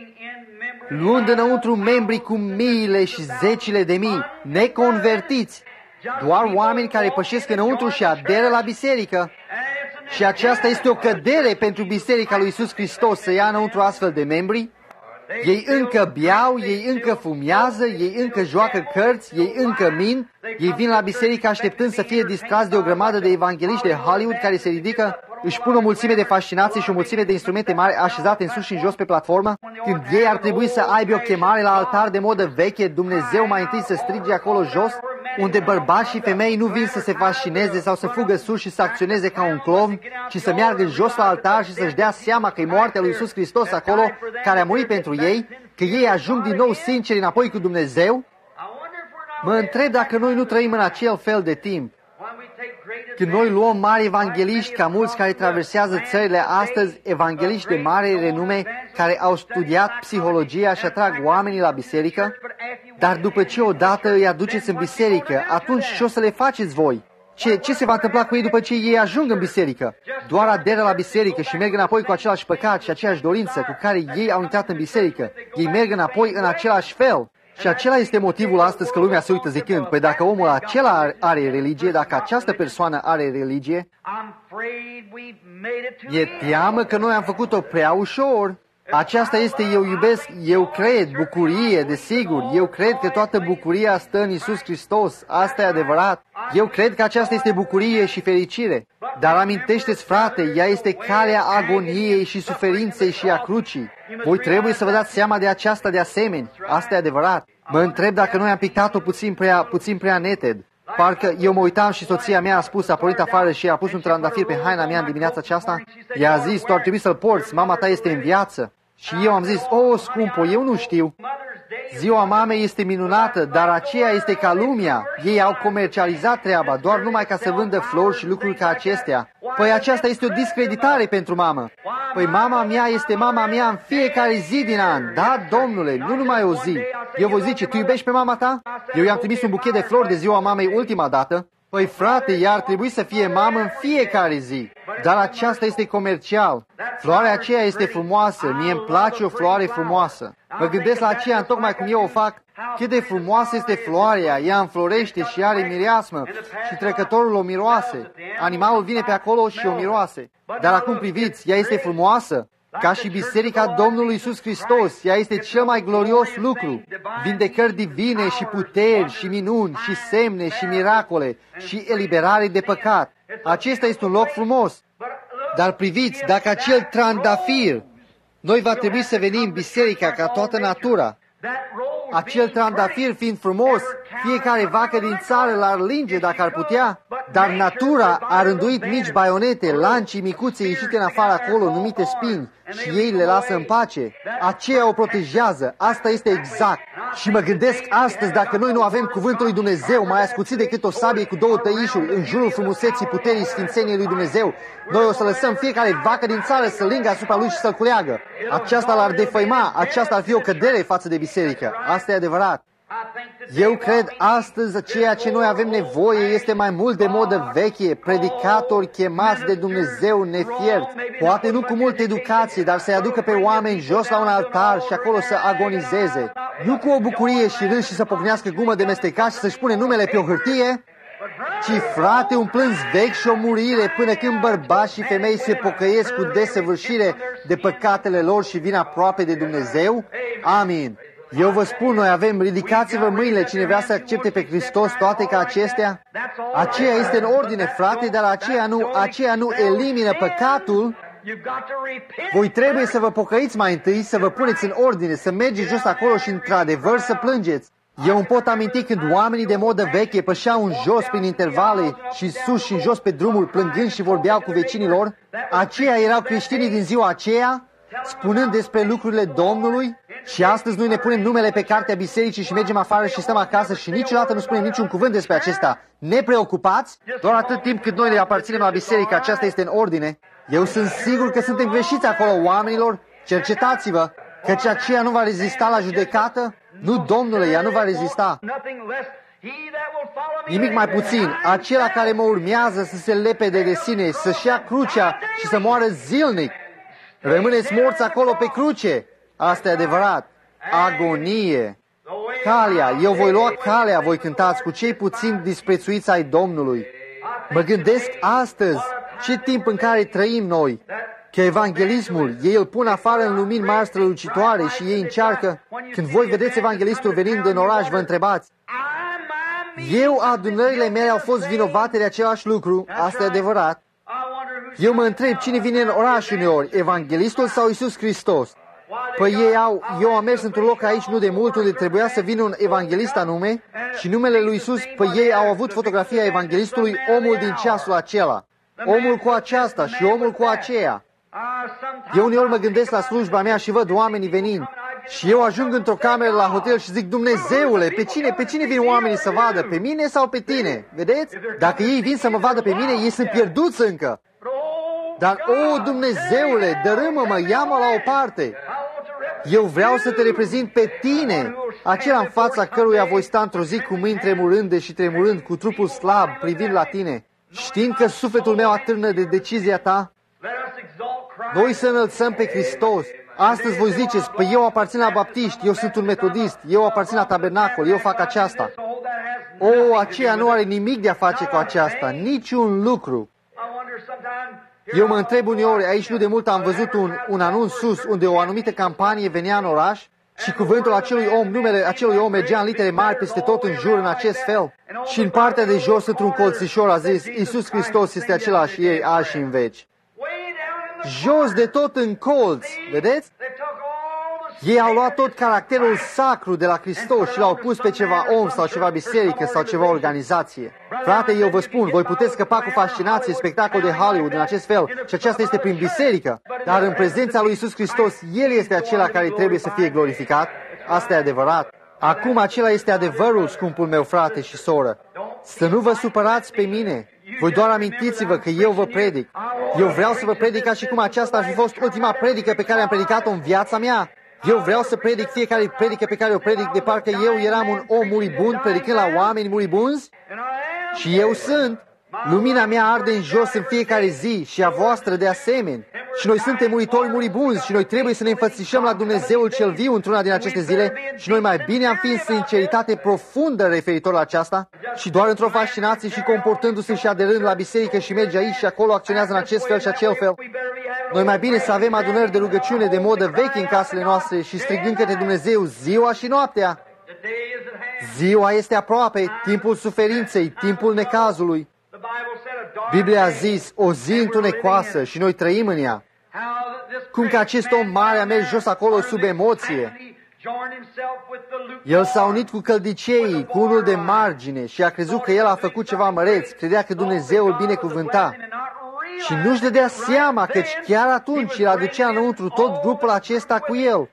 Luând înăuntru membri cu miile și zecile de mii, neconvertiți, doar oameni care pășesc înăuntru și aderă la biserică. Și aceasta este o cădere pentru Biserica lui Iisus Hristos să ia înăuntru astfel de membri. Ei încă beau, ei încă fumează, ei încă joacă cărți, ei încă mint, ei vin la biserică așteptând să fie distrați de o grămadă de evangeliști de Hollywood care se ridică, își pun o mulțime de fascinații și o mulțime de instrumente mari așezate în sus și în jos pe platformă, când ei ar trebui să aibă o chemare la altar de modă veche, Dumnezeu mai întâi să strige acolo jos, unde bărbați și femei nu vin să se fascineze sau să fugă sus și să acționeze ca un clown, ci să meargă jos la altar și să-și dea seama că e moartea lui Iisus Hristos acolo, care a murit pentru ei, că ei ajung din nou sinceri înapoi cu Dumnezeu. Mă întreb dacă noi nu trăim în acel fel de timp. Când noi luăm mari evangeliști, ca mulți care traversează țările astăzi, evangeliști de mare renume, care au studiat psihologia și atrag oamenii la biserică, dar după ce odată îi aduceți în biserică, atunci ce o să le faceți voi? Ce, ce se va întâmpla cu ei după ce ei ajung în biserică? Doar aderă la biserică și merg înapoi cu același păcat și aceeași dorință cu care ei au intrat în biserică. Ei merg înapoi în același fel. Și acela este motivul astăzi că lumea se uită zicând, păi dacă omul acela are religie, dacă această persoană are religie, e teamă că noi am făcut-o prea ușor. Aceasta este, eu iubesc, eu cred, bucurie, desigur. Eu cred că toată bucuria stă în Iisus Hristos. Asta e adevărat. Eu cred că aceasta este bucurie și fericire. Dar amintește-ți, frate, ea este calea agoniei și suferinței și a crucii. Voi trebuie să vă dați seama de aceasta de asemenea. Asta e adevărat. Mă întreb dacă noi am pictat-o puțin prea, puțin prea neted. Parcă eu mă uitam și soția mea a spus, a pornit afară și a pus un trandafir pe haina mea în dimineața aceasta. Ea a zis, tu ar trebui să-l porți, mama ta este în viață. Și eu am zis, o, scumpo, eu nu știu. Ziua mamei este minunată, dar aceea este ca lumea. Ei au comercializat treaba, doar numai ca să vândă flori și lucruri ca acestea. Păi aceasta este o discreditare pentru mamă. Păi mama mea este mama mea în fiecare zi din an. Da, Domnule, nu numai o zi. Eu vă zice, tu iubești pe mama ta? Eu i-am trimis un buchet de flori de ziua mamei ultima dată. Păi frate, ea ar trebui să fie mamă în fiecare zi. Dar aceasta este comercial. Floarea aceea este frumoasă. Mie îmi place o floare frumoasă. Mă gândesc la aceea tocmai cum eu o fac. Cât de frumoasă este floarea, ea înflorește și are mireasmă și trecătorul o miroase. Animalul vine pe acolo și o miroase. Dar acum priviți, ea este frumoasă. Ca și Biserica Domnului Iisus Hristos, ea este cel mai glorios lucru. Vindecări divine și puteri și minuni și semne și miracole și eliberare de păcat. Acesta este un loc frumos. Dar priviți, dacă acel trandafir, noi va trebui să venim biserica ca toată natura. Acel trandafir fiind frumos, fiecare vacă din țară l-ar linge dacă ar putea, dar natura a rânduit mici baionete, lancii micuțe ieșite în afară acolo, numite spini, și ei le lasă în pace. Aceea o protejează. Asta este exact. Și mă gândesc astăzi, dacă noi nu avem cuvântul lui Dumnezeu mai ascuțit decât o sabie cu două tăișuri în jurul frumuseții puterii sfințeniei lui Dumnezeu, noi o să lăsăm fiecare vacă din țară să lingă asupra lui și să-l culeagă. Aceasta l-ar defăima, aceasta ar fi o cădere față de biserică. Asta e adevărat. Eu cred astăzi ceea ce noi avem nevoie este mai mult de modă veche, predicatori chemați de Dumnezeu nefierți, poate nu cu multă educație, dar să-i aducă pe oameni jos la un altar și acolo să agonizeze, nu cu o bucurie și râs și să pocnească gumă de mestecat și să-și pune numele pe o hârtie, ci, frate, un plâns vechi și o murire până când bărbați și femei se pocăiesc cu desăvârșire de păcatele lor și vin aproape de Dumnezeu. Amin. Eu vă spun, noi avem, ridicați-vă mâinile cine vrea să accepte pe Hristos toate ca acestea. Aceea este în ordine, frate, dar aceea nu, aceea nu elimină păcatul. Voi trebuie să vă pocăiți mai întâi, să vă puneți în ordine, să mergeți jos acolo și într-adevăr să plângeți. Eu îmi pot aminti când oamenii de modă veche pășeau în jos prin intervale și sus și în jos pe drumul plângând și vorbeau cu vecinii lor. Aceia erau creștinii din ziua aceea, spunând despre lucrurile Domnului. Și astăzi noi ne punem numele pe cartea bisericii și mergem afară și stăm acasă și niciodată nu spunem niciun cuvânt despre acesta. Nepreocupați, doar atât timp cât noi ne aparținem la biserică, aceasta este în ordine. Eu sunt sigur că suntem greșiți acolo, oamenilor. Cercetați-vă, căci aceea nu va rezista la judecată. Nu, Domnule, ea nu va rezista. Nimic mai puțin, acela care mă urmează să se lepede de sine, să-și ia crucea și să moară zilnic. Rămâneți morți acolo pe cruce. Asta e adevărat. Agonie. Calea. Eu voi lua calea, voi cântați cu cei puțin disprețuiți ai Domnului. Mă gândesc astăzi ce timp în care trăim noi. Că evanghelismul, ei îl pun afară în lumini mari strălucitoare și ei încearcă. Când voi vedeți evanghelistul venind în oraș, vă întrebați: eu, adunările mele au fost vinovate de același lucru. Asta e adevărat. Eu mă întreb cine vine în oraș uneori, evanghelistul sau Iisus Hristos? Păi ei au, eu am mers într-un loc aici nu de mult unde trebuia să vină un evanghelist anume și numele lui Iisus, păi ei au avut fotografia evanghelistului, omul din ceasul acela, omul cu aceasta și omul cu aceea. Eu uneori mă gândesc la slujba mea și văd oamenii venind și eu ajung într-o cameră la hotel și zic: Dumnezeule, pe cine, pe cine vin oamenii să vadă, pe mine sau pe tine? Vedeți? Dacă ei vin să mă vadă pe mine, ei sunt pierduți încă. Dar, o, Dumnezeule, dărâmă-mă, ia-mă la o parte. Eu vreau să te reprezint pe tine, acela în fața căruia voi sta într-o zi cu mâini tremurânde și tremurând, cu trupul slab, privind la tine, știind că sufletul meu atârnă de decizia ta. Noi să înălțăm pe Hristos. Astăzi voi ziceți: păi eu aparțin la baptiști, eu sunt un metodist, eu aparțin la tabernacol, eu fac aceasta. O, aceea nu are nimic de a face cu aceasta, niciun lucru. Eu mă întreb uneori, aici nu de mult am văzut un, un anunț sus unde o anumită campanie venea în oraș și cuvântul acelui om, numele acelui om mergea în litere mari peste tot în jur în acest fel. Și în partea de jos, într-un colțișor, a zis: Iisus Hristos este același ieri, azi și în veci. Jos de tot în colț, vedeți? Ei au luat tot caracterul sacru de la Hristos și l-au pus pe ceva om sau ceva biserică sau ceva organizație. Frate, eu vă spun, voi puteți scăpa cu fascinație spectacol de Hollywood în acest fel și aceasta este prin biserică, dar în prezența lui Iisus Hristos, El este acela care trebuie să fie glorificat. Asta e adevărat. Acum acela este adevărul, scumpul meu frate și soră. Să nu vă supărați pe mine. Voi doar amintiți-vă că eu vă predic. Eu vreau să vă predic ca și cum aceasta ar fi fost ultima predică pe care am predicat-o în viața mea. Eu vreau să predic fiecare predică pe care o predic de parcă eu eram un om muribund predicând la oameni muribunzi. Și eu sunt. Lumina mea arde în jos în fiecare zi și a voastră de asemenea. Și noi suntem muritori muribunzi și noi trebuie să ne înfățișăm la Dumnezeul cel viu într-una din aceste zile și noi mai bine am fi în sinceritate profundă referitor la aceasta și doar într-o fascinație și comportându-se și aderând la biserică și merge aici și acolo, acționează în acest fel și acel fel. Noi mai bine să avem adunări de rugăciune de modă veche în casele noastre și strigând către Dumnezeu ziua și noaptea. Ziua este aproape, timpul suferinței, timpul necazului. Biblia a zis, o zi întunecoasă și noi trăim în ea. Cum că acest om mare a mers jos acolo sub emoție. El s-a unit cu căldiceii, cu unul de margine și a crezut că el a făcut ceva măreț, credea că Dumnezeu îl binecuvânta. Și nu-și dădea seama că chiar atunci îl aducea înăuntru tot grupul acesta cu el.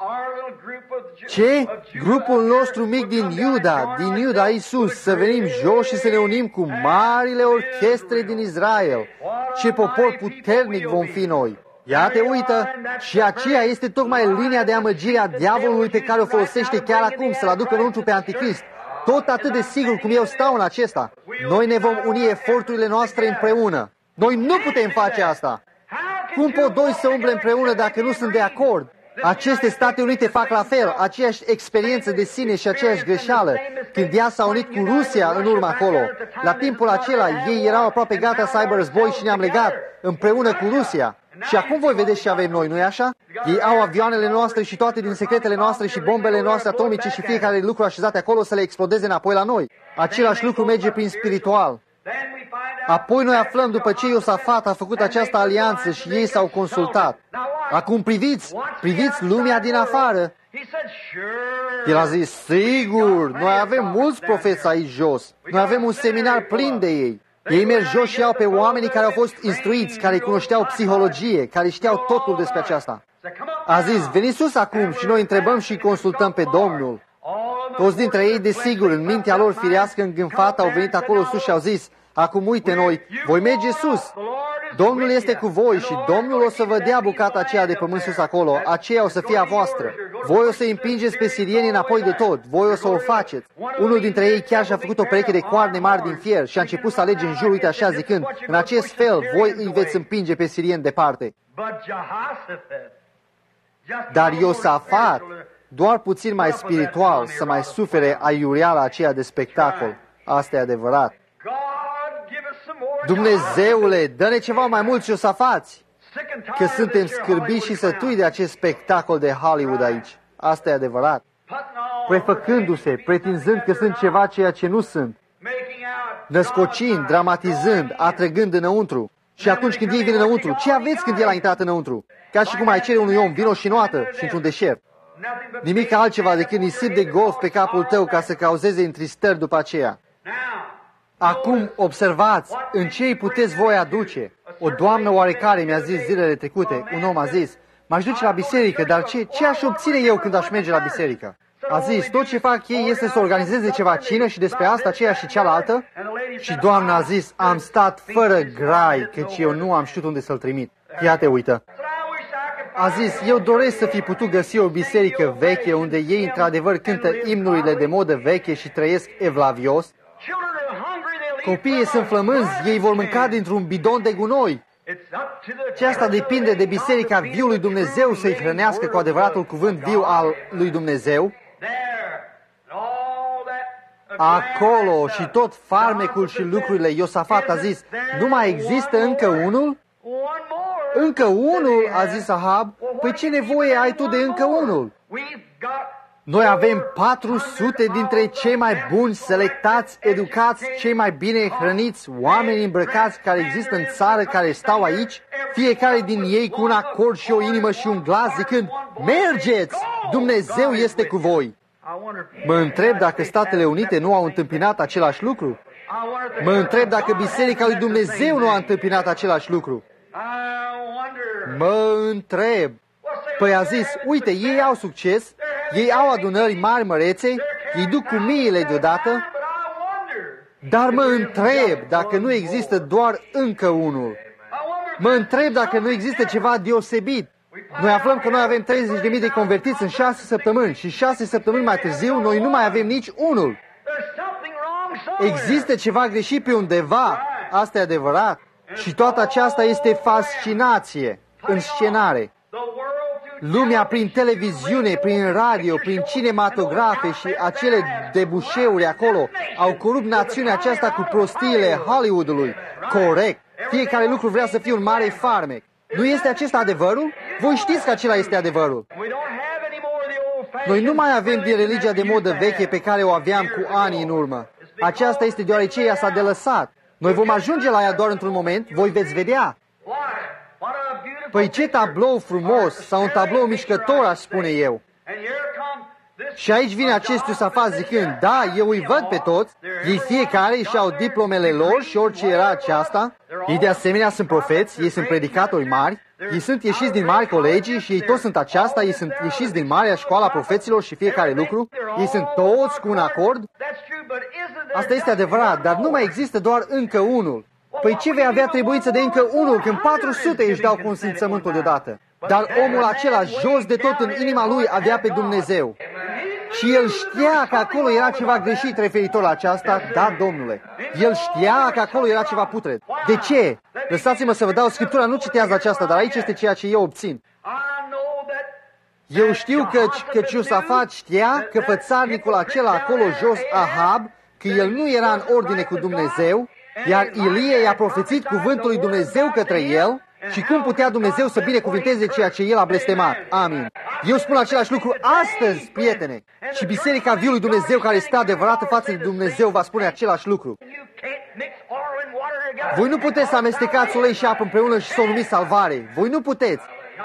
Ce? Grupul nostru mic din Iuda, din Iuda Iisus, să venim jos și să ne unim cu marile orchestre din Israel. Ce popor puternic vom fi noi! Ia te uită, și aceea este tocmai linia de amăgire a diavolului pe care o folosește chiar acum să-l aducă înăuntru pe Anticrist. Tot atât de sigur cum eu stau în acesta. Noi ne vom uni eforturile noastre împreună. Noi nu putem face asta. Cum pot doi să umble împreună dacă nu sunt de acord? Aceste State Unite fac la fel, aceeași experiență de sine și aceeași greșeală. Când ea s-a unit cu Rusia în urmă acolo, la timpul acela ei erau aproape gata să aibă război și ne-am legat împreună cu Rusia. Și acum voi vedeți ce avem noi, nu-i așa? Ei au avioanele noastre și toate din secretele noastre și bombele noastre atomice și fiecare lucru așezat acolo să le explodeze înapoi la noi. Același lucru merge prin spiritual. Apoi noi aflăm după ce Iosafat a făcut această alianță și ei s-au consultat. Acum priviți, priviți lumea din afară. El a zis, sigur, noi avem mulți profeți aici jos. Noi avem un seminar plin de ei. Ei merg jos și iau pe oamenii care au fost instruiți, care cunoșteau psihologie, care știau totul despre aceasta. A zis, veniți sus acum și noi întrebăm și consultăm pe Domnul. Toți dintre ei, desigur, în mintea lor firească îngânfată, au venit acolo sus și au zis, acum uite noi, voi merge sus. Domnul este cu voi și Domnul o să vă dea bucata aceea de pământ sus acolo, aceea o să fie a voastră. Voi o să împingeți pe sirieni înapoi de tot, voi o să o faceți. Unul dintre ei chiar și-a făcut o pereche de coarne mari din fier și a început să alege în jur, uite așa zicând, în acest fel voi îi veți împinge pe sirieni departe. Dar Iosafat, doar puțin mai spiritual, să mai sufere aiureala aceea de spectacol. Asta e adevărat. Dumnezeule, dă-ne ceva mai mult, Iosafați, că suntem scârbiți și sătui de acest spectacol de Hollywood aici. Asta e adevărat. Prefăcându-se, pretinzând că sunt ceva ceea ce nu sunt, născocind, dramatizând, atrăgând înăuntru. Și atunci când ei vin înăuntru, ce aveți când el a intrat înăuntru? Ca și cum ai cere unui om vino și noată și într-un deșert. Nimic altceva decât nisip de golf pe capul tău ca să cauzeze întristări după aceea. Acum observați în ce îi puteți voi aduce. O doamnă oarecare mi-a zis zilele trecute, un om a zis, m-aș duce la biserică, dar ce, ce aș obține eu când aș merge la biserică? A zis, tot ce fac ei este să organizeze ceva cină și despre asta, aceea și cealaltă. Și doamna a zis, am stat fără grai, căci eu nu am știut unde să-l trimit. Ia te uită. A zis, eu doresc să fi putut găsi o biserică veche unde ei într-adevăr cântă imnurile de modă veche și trăiesc evlavios. Copiii sunt flămânzi, ei vor mânca dintr-un bidon de gunoi. Și asta depinde de biserica viului Dumnezeu să-i hrănească cu adevăratul cuvânt viu al lui Dumnezeu. Acolo și tot farmecul și lucrurile, Iosafat a zis, nu mai există încă unul? Încă unul, a zis Ahab, păi ce nevoie ai tu de încă unul? Noi avem patru sute dintre cei mai buni, selectați, educați, cei mai bine hrăniți, oameni îmbrăcați care există în țară, care stau aici, fiecare din ei cu un acord și o inimă și un glas zicând, mergeți, Dumnezeu este cu voi. Mă întreb dacă Statele Unite nu au întâmpinat același lucru. Mă întreb dacă Biserica lui Dumnezeu nu a întâmpinat același lucru. Mă întreb. Păi a zis, uite, ei au succes, ei au adunări mari mărețe, ei duc cu miile deodată, dar mă întreb dacă nu există doar încă unul. Mă întreb dacă nu există ceva deosebit. Noi aflăm că noi avem treizeci de mii de convertiți în șase săptămâni și șase săptămâni mai târziu noi nu mai avem nici unul. Există ceva greșit pe undeva, asta e adevărat. Și toată aceasta este fascinație, înscenare. Lumea prin televiziune, prin radio, prin cinematografe și acele debușeuri acolo au corupt națiunea aceasta cu prostiile Hollywoodului. Corect. Fiecare lucru vrea să fie un mare farmec. Nu este acesta adevărul? Voi știți că acela este adevărul. Noi nu mai avem din religia de modă veche pe care o aveam cu ani în urmă. Aceasta este deoarece ea s-a delăsat. Noi vom ajunge la ea doar într-un moment, voi veți vedea. Păi ce tablou frumos, sau un tablou mișcător, aș spune eu. Și aici vine acest Iosafat zicând, da, eu îi văd pe toți, ei fiecare își au diplomele lor și orice era aceasta, ei de asemenea sunt profeți, ei sunt predicatori mari, ei sunt ieșiți din mari colegii și ei toți sunt aceasta, ei sunt ieșiți din marea școală a profeților și fiecare lucru, ei sunt toți cu un acord. Asta este adevărat, dar nu mai există doar încă unul. Păi ce vei avea trebuință de încă unul când patru sute își dau consimțământul deodată? Dar omul acela, jos de tot în inima lui, avea pe Dumnezeu. Și el știa că acolo era ceva greșit referitor la aceasta, da, Domnule. El știa că acolo era ceva putred. De ce? Lăsați-mă să vă dau Scriptura, nu citează aceasta, dar aici este ceea ce eu obțin. Eu știu că, că Iosafat știa că fățarnicul acela acolo jos, Ahab, că el nu era în ordine cu Dumnezeu, iar Ilie i-a profețit cuvântul lui Dumnezeu către el și cum putea Dumnezeu să binecuvinteze ceea ce el a blestemat. Amin. Eu spun același lucru astăzi, prietene, și Biserica Viului Dumnezeu care este adevărată față de Dumnezeu va spune același lucru. Voi nu puteți să amestecați ulei și apă împreună și să o numiți salvare. Voi nu puteți.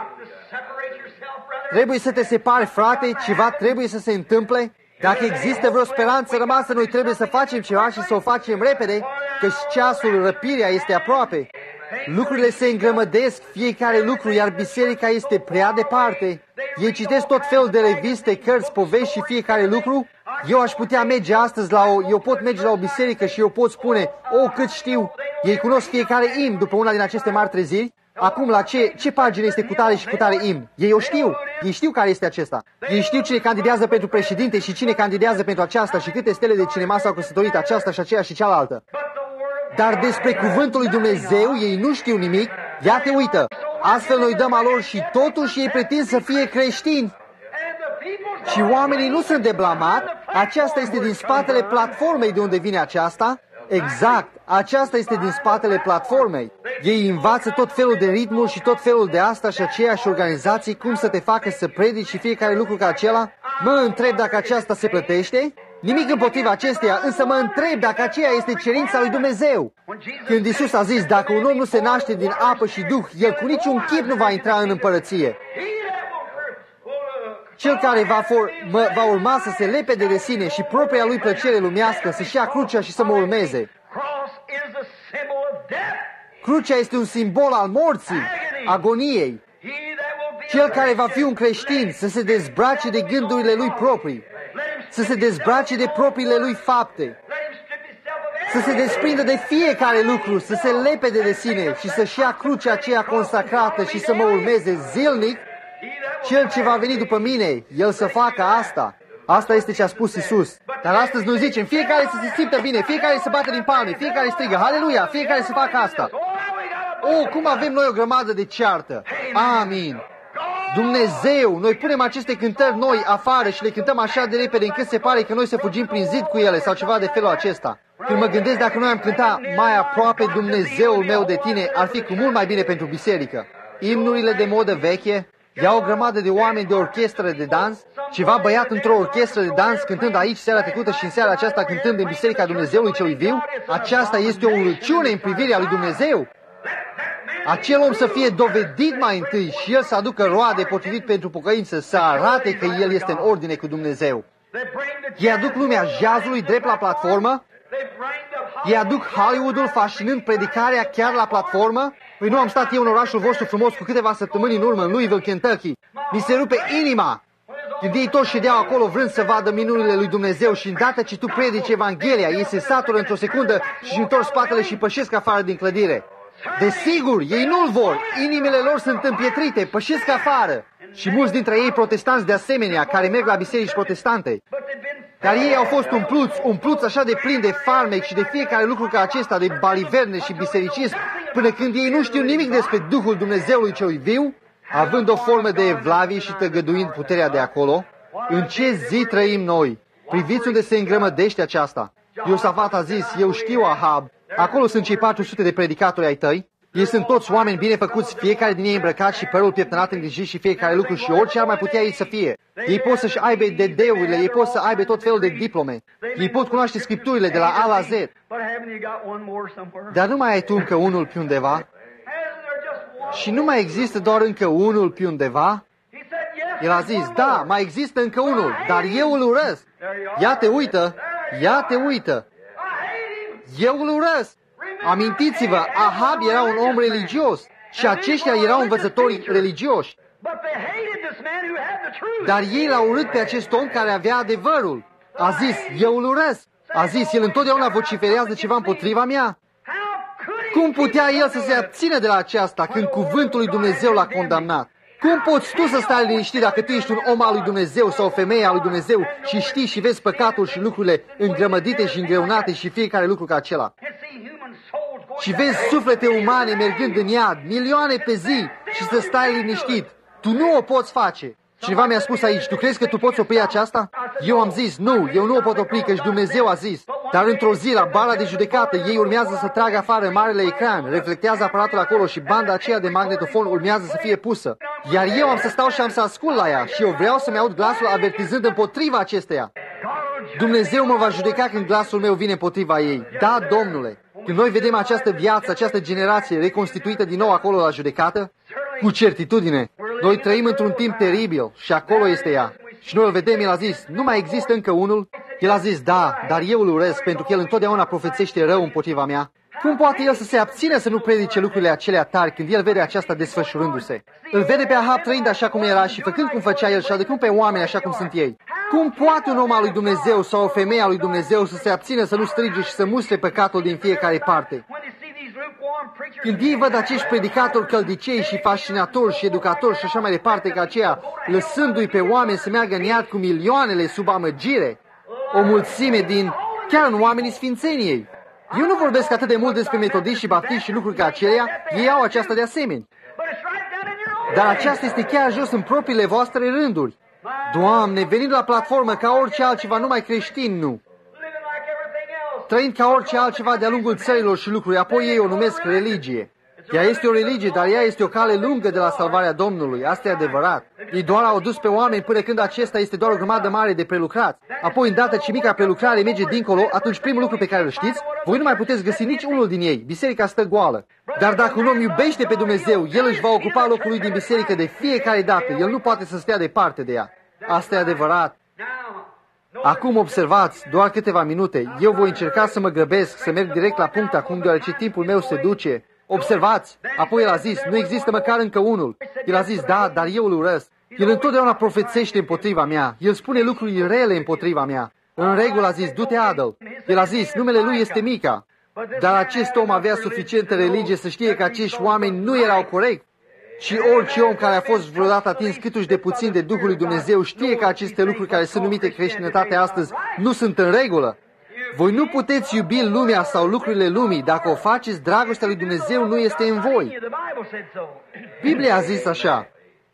Trebuie să te separi, frate, ceva trebuie să se întâmple. Dacă există vreo speranță rămasă, noi trebuie să facem ceva și să o facem repede, căci ceasul răpirea este aproape. Lucrurile se îngrămădesc, fiecare lucru, iar biserica este prea departe. Ei citesc tot felul de reviste, cărți, povești și fiecare lucru. Eu aș putea merge astăzi la o... Eu pot merge la o biserică și eu pot spune, o, cât știu. Ei cunosc fiecare imn după una din aceste mari treziri. Acum, la ce, ce pagină este cutare și cutare imn? Ei o știu. Ei știu care este acesta. Ei știu cine candidează pentru președinte și cine candidează pentru aceasta și câte stele de cinema s-au căsătorit aceasta și aceea și cealaltă. Dar despre cuvântul lui Dumnezeu ei nu știu nimic. Ia te uită. Astfel noi dăm a lor și totuși ei pretind să fie creștini. Și oamenii nu sunt de blamat. Aceasta este din spatele platformei de unde vine aceasta. Exact, aceasta este din spatele platformei. Ei învață tot felul de ritmuri și tot felul de asta și aceeași organizații, cum să te facă să predici și fiecare lucru ca acela. Mă întreb dacă aceasta se plătește. Nimic împotriva acesteia, însă mă întreb dacă aceea este cerința lui Dumnezeu. Când Iisus a zis, dacă un om nu se naște din apă și duh, el cu niciun chip nu va intra în împărăție. Cel care va, for, mă, va urma să se lepede de sine și propria lui plăcere lumească, să-și ia crucea și să mă urmeze. Crucea este un simbol al morții, agoniei. Cel care va fi un creștin să se dezbrace de gândurile lui proprii, să se dezbrace de propriile lui fapte, să se desprindă de fiecare lucru, să se lepede de sine și să-și ia crucea aceea consacrată și să mă urmeze zilnic. Cel ce va veni după mine, el să facă asta. Asta este ce a spus Iisus. Dar astăzi noi zicem, fiecare să se simtă bine, fiecare să bată din palme, fiecare strigă, Haleluia, fiecare să facă asta. Oh, cum avem noi o grămadă de ceartă. Amin. Dumnezeu, noi punem aceste cântări noi afară și le cântăm așa de repede încât se pare că noi să fugim prin zid cu ele sau ceva de felul acesta. Când mă gândesc dacă noi am cântat mai aproape Dumnezeul meu de tine, ar fi cu mult mai bine pentru biserică. Imnurile de modă veche, ia o grămadă de oameni de orchestră de dans, ceva băiat într-o orchestră de dans cântând aici seara trecută și în seara aceasta cântând în Biserica Dumnezeului celui viu, aceasta este o urăciune în privirea lui Dumnezeu. Acel om să fie dovedit mai întâi și el să aducă roade potrivit pentru pocăință, să arate că el este în ordine cu Dumnezeu. Ei aduc lumea jazzului drept la platformă, ei aduc Hollywoodul fascinând predicarea chiar la platformă. Păi nu am stat eu în orașul vostru frumos cu câteva săptămâni în urmă, în Louisville, Kentucky. Mi se rupe inima când ei toți ședeau acolo vrând să vadă minunile lui Dumnezeu și îndată ce tu predici Evanghelia, ei se satură într-o secundă și își întorc spatele și pășesc afară din clădire. Desigur, ei nu-l vor. Inimile lor sunt împietrite, pășesc afară. Și mulți dintre ei protestanți de asemenea, care merg la biserici protestante. Dar ei au fost umpluți, umpluți așa de plini de farmec și de fiecare lucru ca acesta, de baliverne și bisericism, până când ei nu știu nimic despre Duhul Dumnezeului celui viu, având o formă de evlavie și tăgăduind puterea de acolo. În ce zi trăim noi? Priviți unde se îngrămădește aceasta. Iosafat a zis, eu știu, Ahab, acolo sunt cei patru sute de predicatori ai tăi. Ei sunt toți oameni bine făcuți, fiecare din ei îmbrăcat și părul pieptănat îngrijit și fiecare lucru și orice ar mai putea ei să fie. Ei pot să-și aibă D D-urile, ei pot să aibă tot felul de diplome. Ei pot cunoaște scripturile de la A la Z. Dar nu mai ai tu încă unul pe undeva? Și nu mai există doar încă unul pe undeva? El a zis, da, mai există încă unul, dar eu îl urăsc. Ia te uită, ia te uită. Eu îl urăsc. Amintiți-vă, Ahab era un om religios și aceștia erau învățători religioși. Dar ei l-au urât pe acest om care avea adevărul. A zis, eu îl urăsc. A zis, el întotdeauna vociferează ceva împotriva mea. Cum putea el să se abțină de la aceasta când cuvântul lui Dumnezeu l-a condamnat? Cum poți tu să stai liniștit dacă tu ești un om al lui Dumnezeu sau o femeie al lui Dumnezeu și știi și vezi păcatul și lucrurile îngrămădite și îngreunate și fiecare lucru ca acela? Și vezi suflete umane mergând în iad, milioane pe zi, și să stai liniștit. Tu nu o poți face. Cineva mi-a spus aici, tu crezi că tu poți opri aceasta? Eu am zis, nu, eu nu o pot opri, căci Dumnezeu a zis. Dar într-o zi, la bara de judecată, ei urmează să tragă afară marele ecran, reflectează aparatul acolo și banda aceea de magnetofon urmează să fie pusă. Iar eu am să stau și am să ascult la ea și eu vreau să-mi aud glasul avertizând împotriva acesteia. Dumnezeu mă va judeca când glasul meu vine împotriva ei. Da, Domnule. Când noi vedem această viață, această generație reconstituită din nou acolo la judecată, cu certitudine, noi trăim într-un timp teribil și acolo este ea. Și noi îl vedem, el a zis, nu mai există încă unul? El a zis, da, dar eu îl urăsc, pentru că el întotdeauna profețește rău împotriva mea. Cum poate el să se abține să nu predice lucrurile acelea tari când el vede aceasta desfășurându-se? Îl vede pe Ahab trăind așa cum era și făcând cum făcea el și aducând pe oameni așa cum sunt ei. Cum poate un om al lui Dumnezeu sau o femeie a lui Dumnezeu să se abțină să nu strige și să mustre păcatul din fiecare parte? Când ei văd acești predicatori căldicei și fascinatori și educatori și așa mai departe ca aceea, lăsându-i pe oameni să meargă în iad cu milioanele sub amăgire, o mulțime din chiar în oamenii sfințeniei. Eu nu vorbesc atât de mult despre metodiști și baptiști și lucruri ca acelea, ei au aceasta de asemenea. Dar aceasta este chiar jos în propriile voastre rânduri. Doamne, venind la platformă ca orice altceva, numai creștin, nu. Trăind ca orice altceva de-a lungul țărilor și lucruri, apoi ei o numesc religie. Ea este o religie, dar ea este o cale lungă de la salvarea Domnului, asta e adevărat. Ei doar au dus pe oameni până când acesta este doar o grămadă mare de prelucrat. Apoi, îndată ce mica prelucrare merge dincolo, atunci primul lucru pe care îl știți, voi nu mai puteți găsi nici unul din ei. Biserica stă goală. Dar dacă un om iubește pe Dumnezeu, el își va ocupa locul lui din biserică de fiecare dată. El nu poate să stea departe de ea. Asta e adevărat. Acum observați, doar câteva minute. Eu voi încerca să mă grăbesc, să merg direct la punct acum, deoarece timpul meu se duce. Observați! Apoi el a zis, nu există măcar încă unul. El a zis, da, dar eu îl urăsc. El întotdeauna profețește împotriva mea. El spune lucruri rele împotriva mea. În regulă a zis, du-te, Adăl. El a zis, numele lui este Mica. Dar acest om avea suficientă religie să știe că acești oameni nu erau corecți. Și orice om care a fost vreodată atins câtuși de puțin de Duhul lui Dumnezeu știe că aceste lucruri care sunt numite creștinătate astăzi nu sunt în regulă. Voi nu puteți iubi lumea sau lucrurile lumii. Dacă o faceți, dragostea lui Dumnezeu nu este în voi. Biblia a zis așa.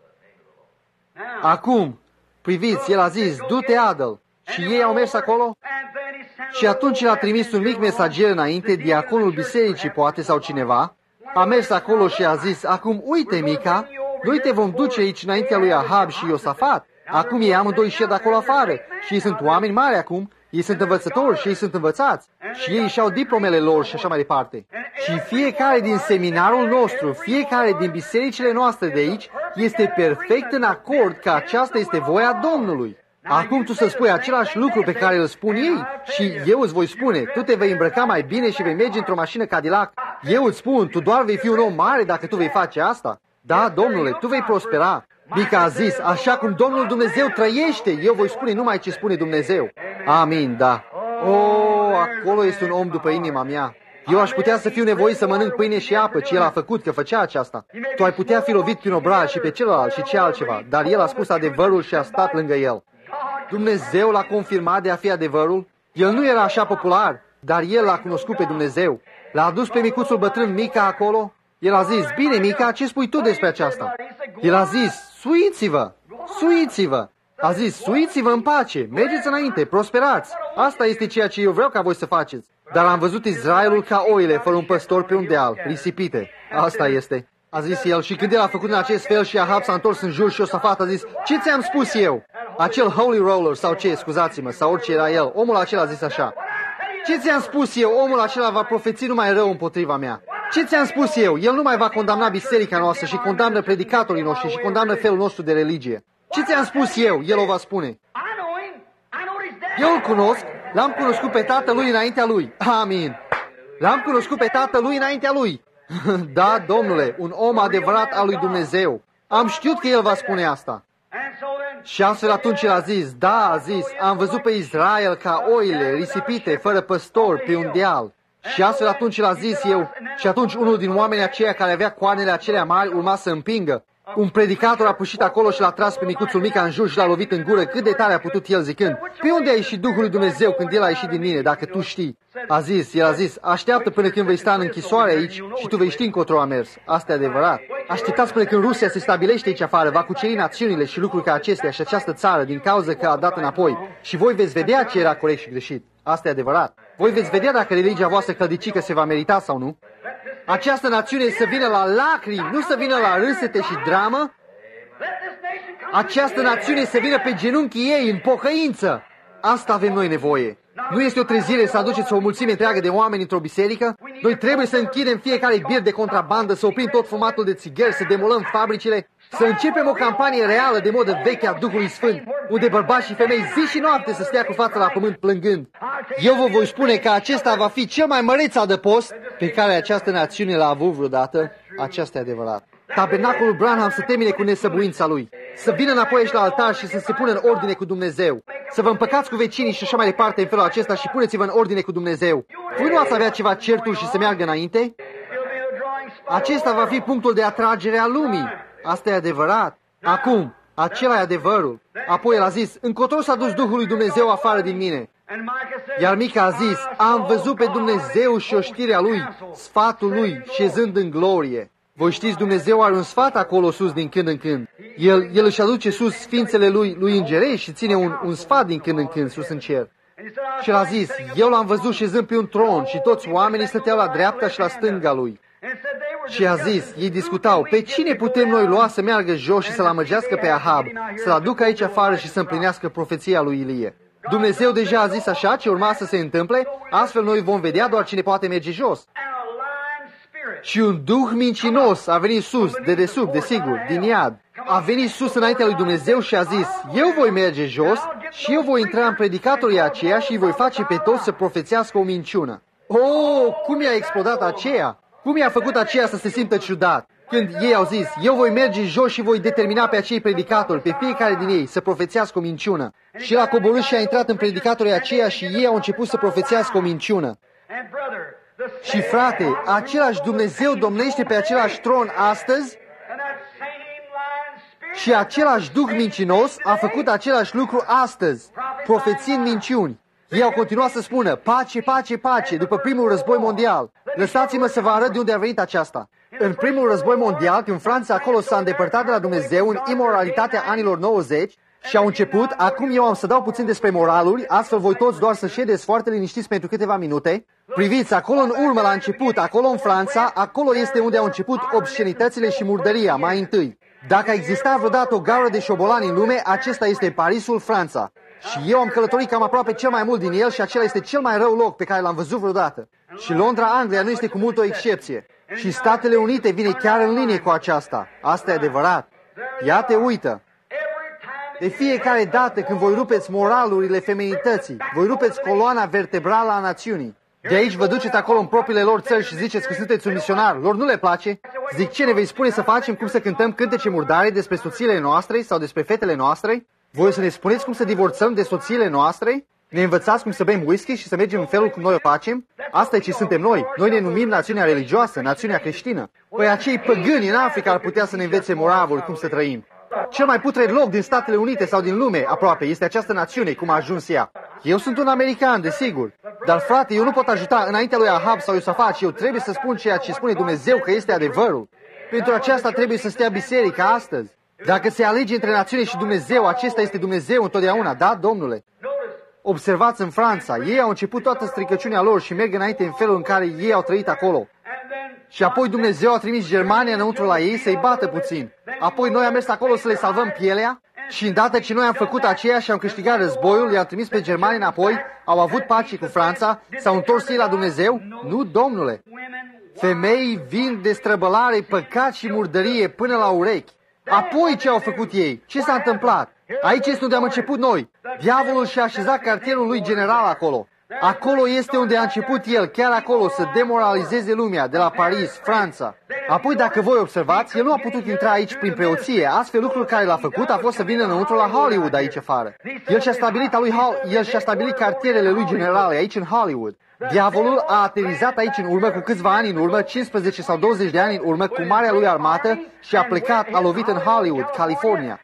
Acum, priviți, el a zis, du-te, Adăl. Și ei au mers acolo? Și atunci el a trimis un mic mesager înainte, diaconul bisericii poate sau cineva. A mers acolo și a zis, acum uite, Mica, noi te vom duce aici înaintea lui Ahab și Iosafat. Acum ei amândoi șed acolo afară și ei sunt oameni mari acum. Ei sunt învățători și ei sunt învățați și ei își au diplomele lor și așa mai departe. Și fiecare din seminarul nostru, fiecare din bisericile noastre de aici este perfect în acord că aceasta este voia Domnului. Acum tu să spui același lucru pe care îl spun ei și eu îți voi spune, tu te vei îmbrăca mai bine și vei merge într-o mașină Cadillac. Eu îți spun, tu doar vei fi un om mare dacă tu vei face asta. Da, Domnule, tu vei prospera. Mica a zis, așa cum Domnul Dumnezeu trăiește, eu voi spune numai ce spune Dumnezeu. Amin, da. O, acolo este un om după inima mea. Eu aș putea să fiu nevoit să mănânc pâine și apă, ci el a făcut că făcea aceasta. Tu ai putea fi lovit prin obraj și pe celălalt și ce altceva, dar el a spus adevărul și a stat lângă el. Dumnezeu l-a confirmat de a fi adevărul. El nu era așa popular, dar el l-a cunoscut pe Dumnezeu. L-a adus pe micuțul bătrân Mica acolo. El a zis, bine Mica, ce spui tu despre aceasta? El a zis, suiți-vă, suiți-vă. A zis, suiți-vă în pace, mergeți înainte, prosperați. Asta este ceea ce eu vreau ca voi să faceți. Dar am văzut Israelul ca oile, fără un păstor pe un deal, risipite. Asta este. A zis el, și când el a făcut în acest fel și Ahab s-a întors în jur și Iosafat a zis, ce ți-am spus eu? Acel holy roller sau ce, scuzați-mă, sau orice era el, omul acela a zis așa. Ce ți-am spus eu? Omul acela va profeți numai rău împotriva mea. Ce ți-am spus eu? El nu mai va condamna biserica noastră și condamnă predicatorii noștri și condamnă felul nostru de religie. Ce ți-am spus eu? El o va spune. Eu îl cunosc, l-am cunoscut pe tatălui înaintea lui. Amin. L-am cunoscut pe tatălui înaintea lui. Da, domnule, un om adevărat al lui Dumnezeu. Am știut că el va spune asta. Și astfel atunci el a zis, da, a zis, am văzut pe Israel ca oile risipite, fără păstor, pe un deal. Și astfel atunci el a zis eu, și atunci unul din oamenii aceia care avea coanele acelea mari urma să împingă. Un predicator a pășit acolo și l-a tras pe micuțul Mica în jur și l-a lovit în gură cât de tare a putut el zicând, pe unde a ieșit Duhul lui Dumnezeu când el a ieșit din mine, dacă tu știi? A zis, el a zis, așteaptă până când vei sta în închisoare aici și tu vei ști încotro a mers. Asta e adevărat. Așteptați până când Rusia se stabilește aici afară, va cuceri națiunile și lucruri ca acestea și această țară din cauza că a dat înapoi. Și voi veți vedea ce era corect și greșit. Asta e adevărat. Voi veți vedea dacă religia voastră căldicică se va merita sau nu. Această națiune să vină la lacrimi, nu să vină la râsete și dramă. Această națiune să vină pe genunchii ei în pocăință. Asta avem noi nevoie. Nu este o trezire să aduceți o mulțime întreagă de oameni într-o biserică. Noi trebuie să închidem fiecare bir de contrabandă, să oprim tot fumatul de țigări, să demolăm fabricile, să începem o campanie reală de modă veche a Duhului Sfânt, unde bărbați și femei zi și noapte să stea cu fața la pământ plângând. Eu vă voi spune că acesta va fi cel mai măreț adăpost pe care această națiune l-a avut vreodată. Aceasta e adevărat. Tabernacolul Branham să termine cu nesăbuința lui, să vină înapoi aici la altar și să se pună în ordine cu Dumnezeu, să vă împăcați cu vecinii și așa mai departe în felul acesta și puneți-vă în ordine cu Dumnezeu. Voi nu ați avea ceva certuri și să meargă înainte? Acesta va fi punctul de atragere a lumii. Asta e adevărat. Acum, acela e adevărul. Apoi el a zis, încotro s-a dus Duhul lui Dumnezeu afară din mine. Iar Mica a zis, am văzut pe Dumnezeu și oștirea lui, sfatul lui, șezând în glorie. Voi știți, Dumnezeu are un sfat acolo sus din când în când. El, el își aduce sus sfințele lui, lui îngerești și ține un, un sfat din când în când sus în cer. Și el a zis, eu l-am văzut șezând pe un tron și toți oamenii stăteau la dreapta și la stânga lui. Și a zis, ei discutau, pe cine putem noi lua să meargă jos și să-l amăgească pe Ahab, să-l aducă aici afară și să împlinească profeția lui Ilie. Dumnezeu deja a zis așa ce urma să se întâmple, astfel noi vom vedea doar cine poate merge jos. Și un duh mincinos a venit sus, de desubt, desigur, din iad. A venit sus înaintea lui Dumnezeu și a zis, eu voi merge jos și eu voi intra în predicatorii aceia și îi voi face pe toți să profețească o minciună. Oh, cum i-a explodat aceea? Cum i-a făcut aceea să se simtă ciudat? Când ei au zis, eu voi merge jos și voi determina pe acei predicatori, pe fiecare din ei, să profețească o minciună. Și el a coborât și a intrat în predicatorii aceia și ei au început să profețească o minciună. Și frate, același Dumnezeu domnește pe același tron astăzi și același duh mincinos a făcut același lucru astăzi, profețiind minciuni. Ei au continuat să spună, pace, pace, pace, după primul război mondial. Lăsați-mă să vă arăt de unde a venit aceasta. În primul război mondial, când Franța acolo s-a îndepărtat de la Dumnezeu în imoralitatea anilor nouăzeci, și au început, acum eu am să dau puțin despre moraluri, astfel voi toți doar să ședeți foarte liniștiți pentru câteva minute. Priviți, acolo în urmă la început, acolo în Franța, acolo este unde au început obscenitățile și murdăria, mai întâi. Dacă a existat vreodată o gaură de șobolani în lume, acesta este Parisul, Franța. Și eu am călătorit cam aproape cel mai mult din el și acela este cel mai rău loc pe care l-am văzut vreodată. Și Londra, Anglia, nu este cu mult o excepție. Și Statele Unite vine chiar în linie cu aceasta. Asta e adevărat. Ia te uită. De fiecare dată când voi rupeți moralurile feminității, voi rupeți coloana vertebrală a națiunii. De aici vă duceți acolo în propriile lor țări și ziceți că sunteți un misionar. Lor nu le place. Zic, ce ne vei spune să facem, cum să cântăm cântece murdare despre soțiile noastre sau despre fetele noastre? Voi o să ne spuneți cum să divorțăm de soțiile noastre? Ne învățați cum să bem whisky și să mergem în felul cum noi o facem? Asta e ce suntem noi. Noi ne numim națiunea religioasă, națiunea creștină. Păi acei păgâni în Africa ar putea să ne învețe moravul cum să trăim. Cel mai putred loc din Statele Unite sau din lume, aproape, este această națiune, cum a ajuns ea. Eu sunt un american, desigur. Dar, frate, eu nu pot ajuta înaintea lui Ahab sau Iosafat și eu trebuie să spun ceea ce spune Dumnezeu că este adevărul. Pentru aceasta trebuie să stea biserica astăzi. Dacă se alege între națiune și Dumnezeu, acesta este Dumnezeu întotdeauna, da, domnule? Observați în Franța, ei au început toată stricăciunea lor și merg înainte în felul în care ei au trăit acolo. Și apoi Dumnezeu a trimis Germania înăuntru la ei să-i bată puțin. Apoi noi am mers acolo să le salvăm pielea și îndată ce noi am făcut aceea și am câștigat războiul, i-am trimis pe Germania înapoi, au avut pace cu Franța, s-au întors ei la Dumnezeu? Nu, domnule. Femeii vin de străbălare, păcat și murdărie până la urechi. Apoi ce au făcut ei? Ce s-a întâmplat? Aici este unde am început noi. Diavolul și-a așezat cartierul lui general acolo. Acolo este unde a început el, chiar acolo, să demoralizeze lumea, de la Paris, Franța. Apoi, dacă voi observați, el nu a putut intra aici prin preoție. Astfel, lucrul care l-a făcut a fost să vină înăuntru la Hollywood aici afară. El și-a stabilit, a lui Hol- el și-a stabilit cartierele lui generale aici în Hollywood. Diavolul a aterizat aici în urmă cu câțiva ani în urmă, cincisprezece sau douăzeci de ani în urmă, cu marea lui armată și a plecat, a lovit în Hollywood, California.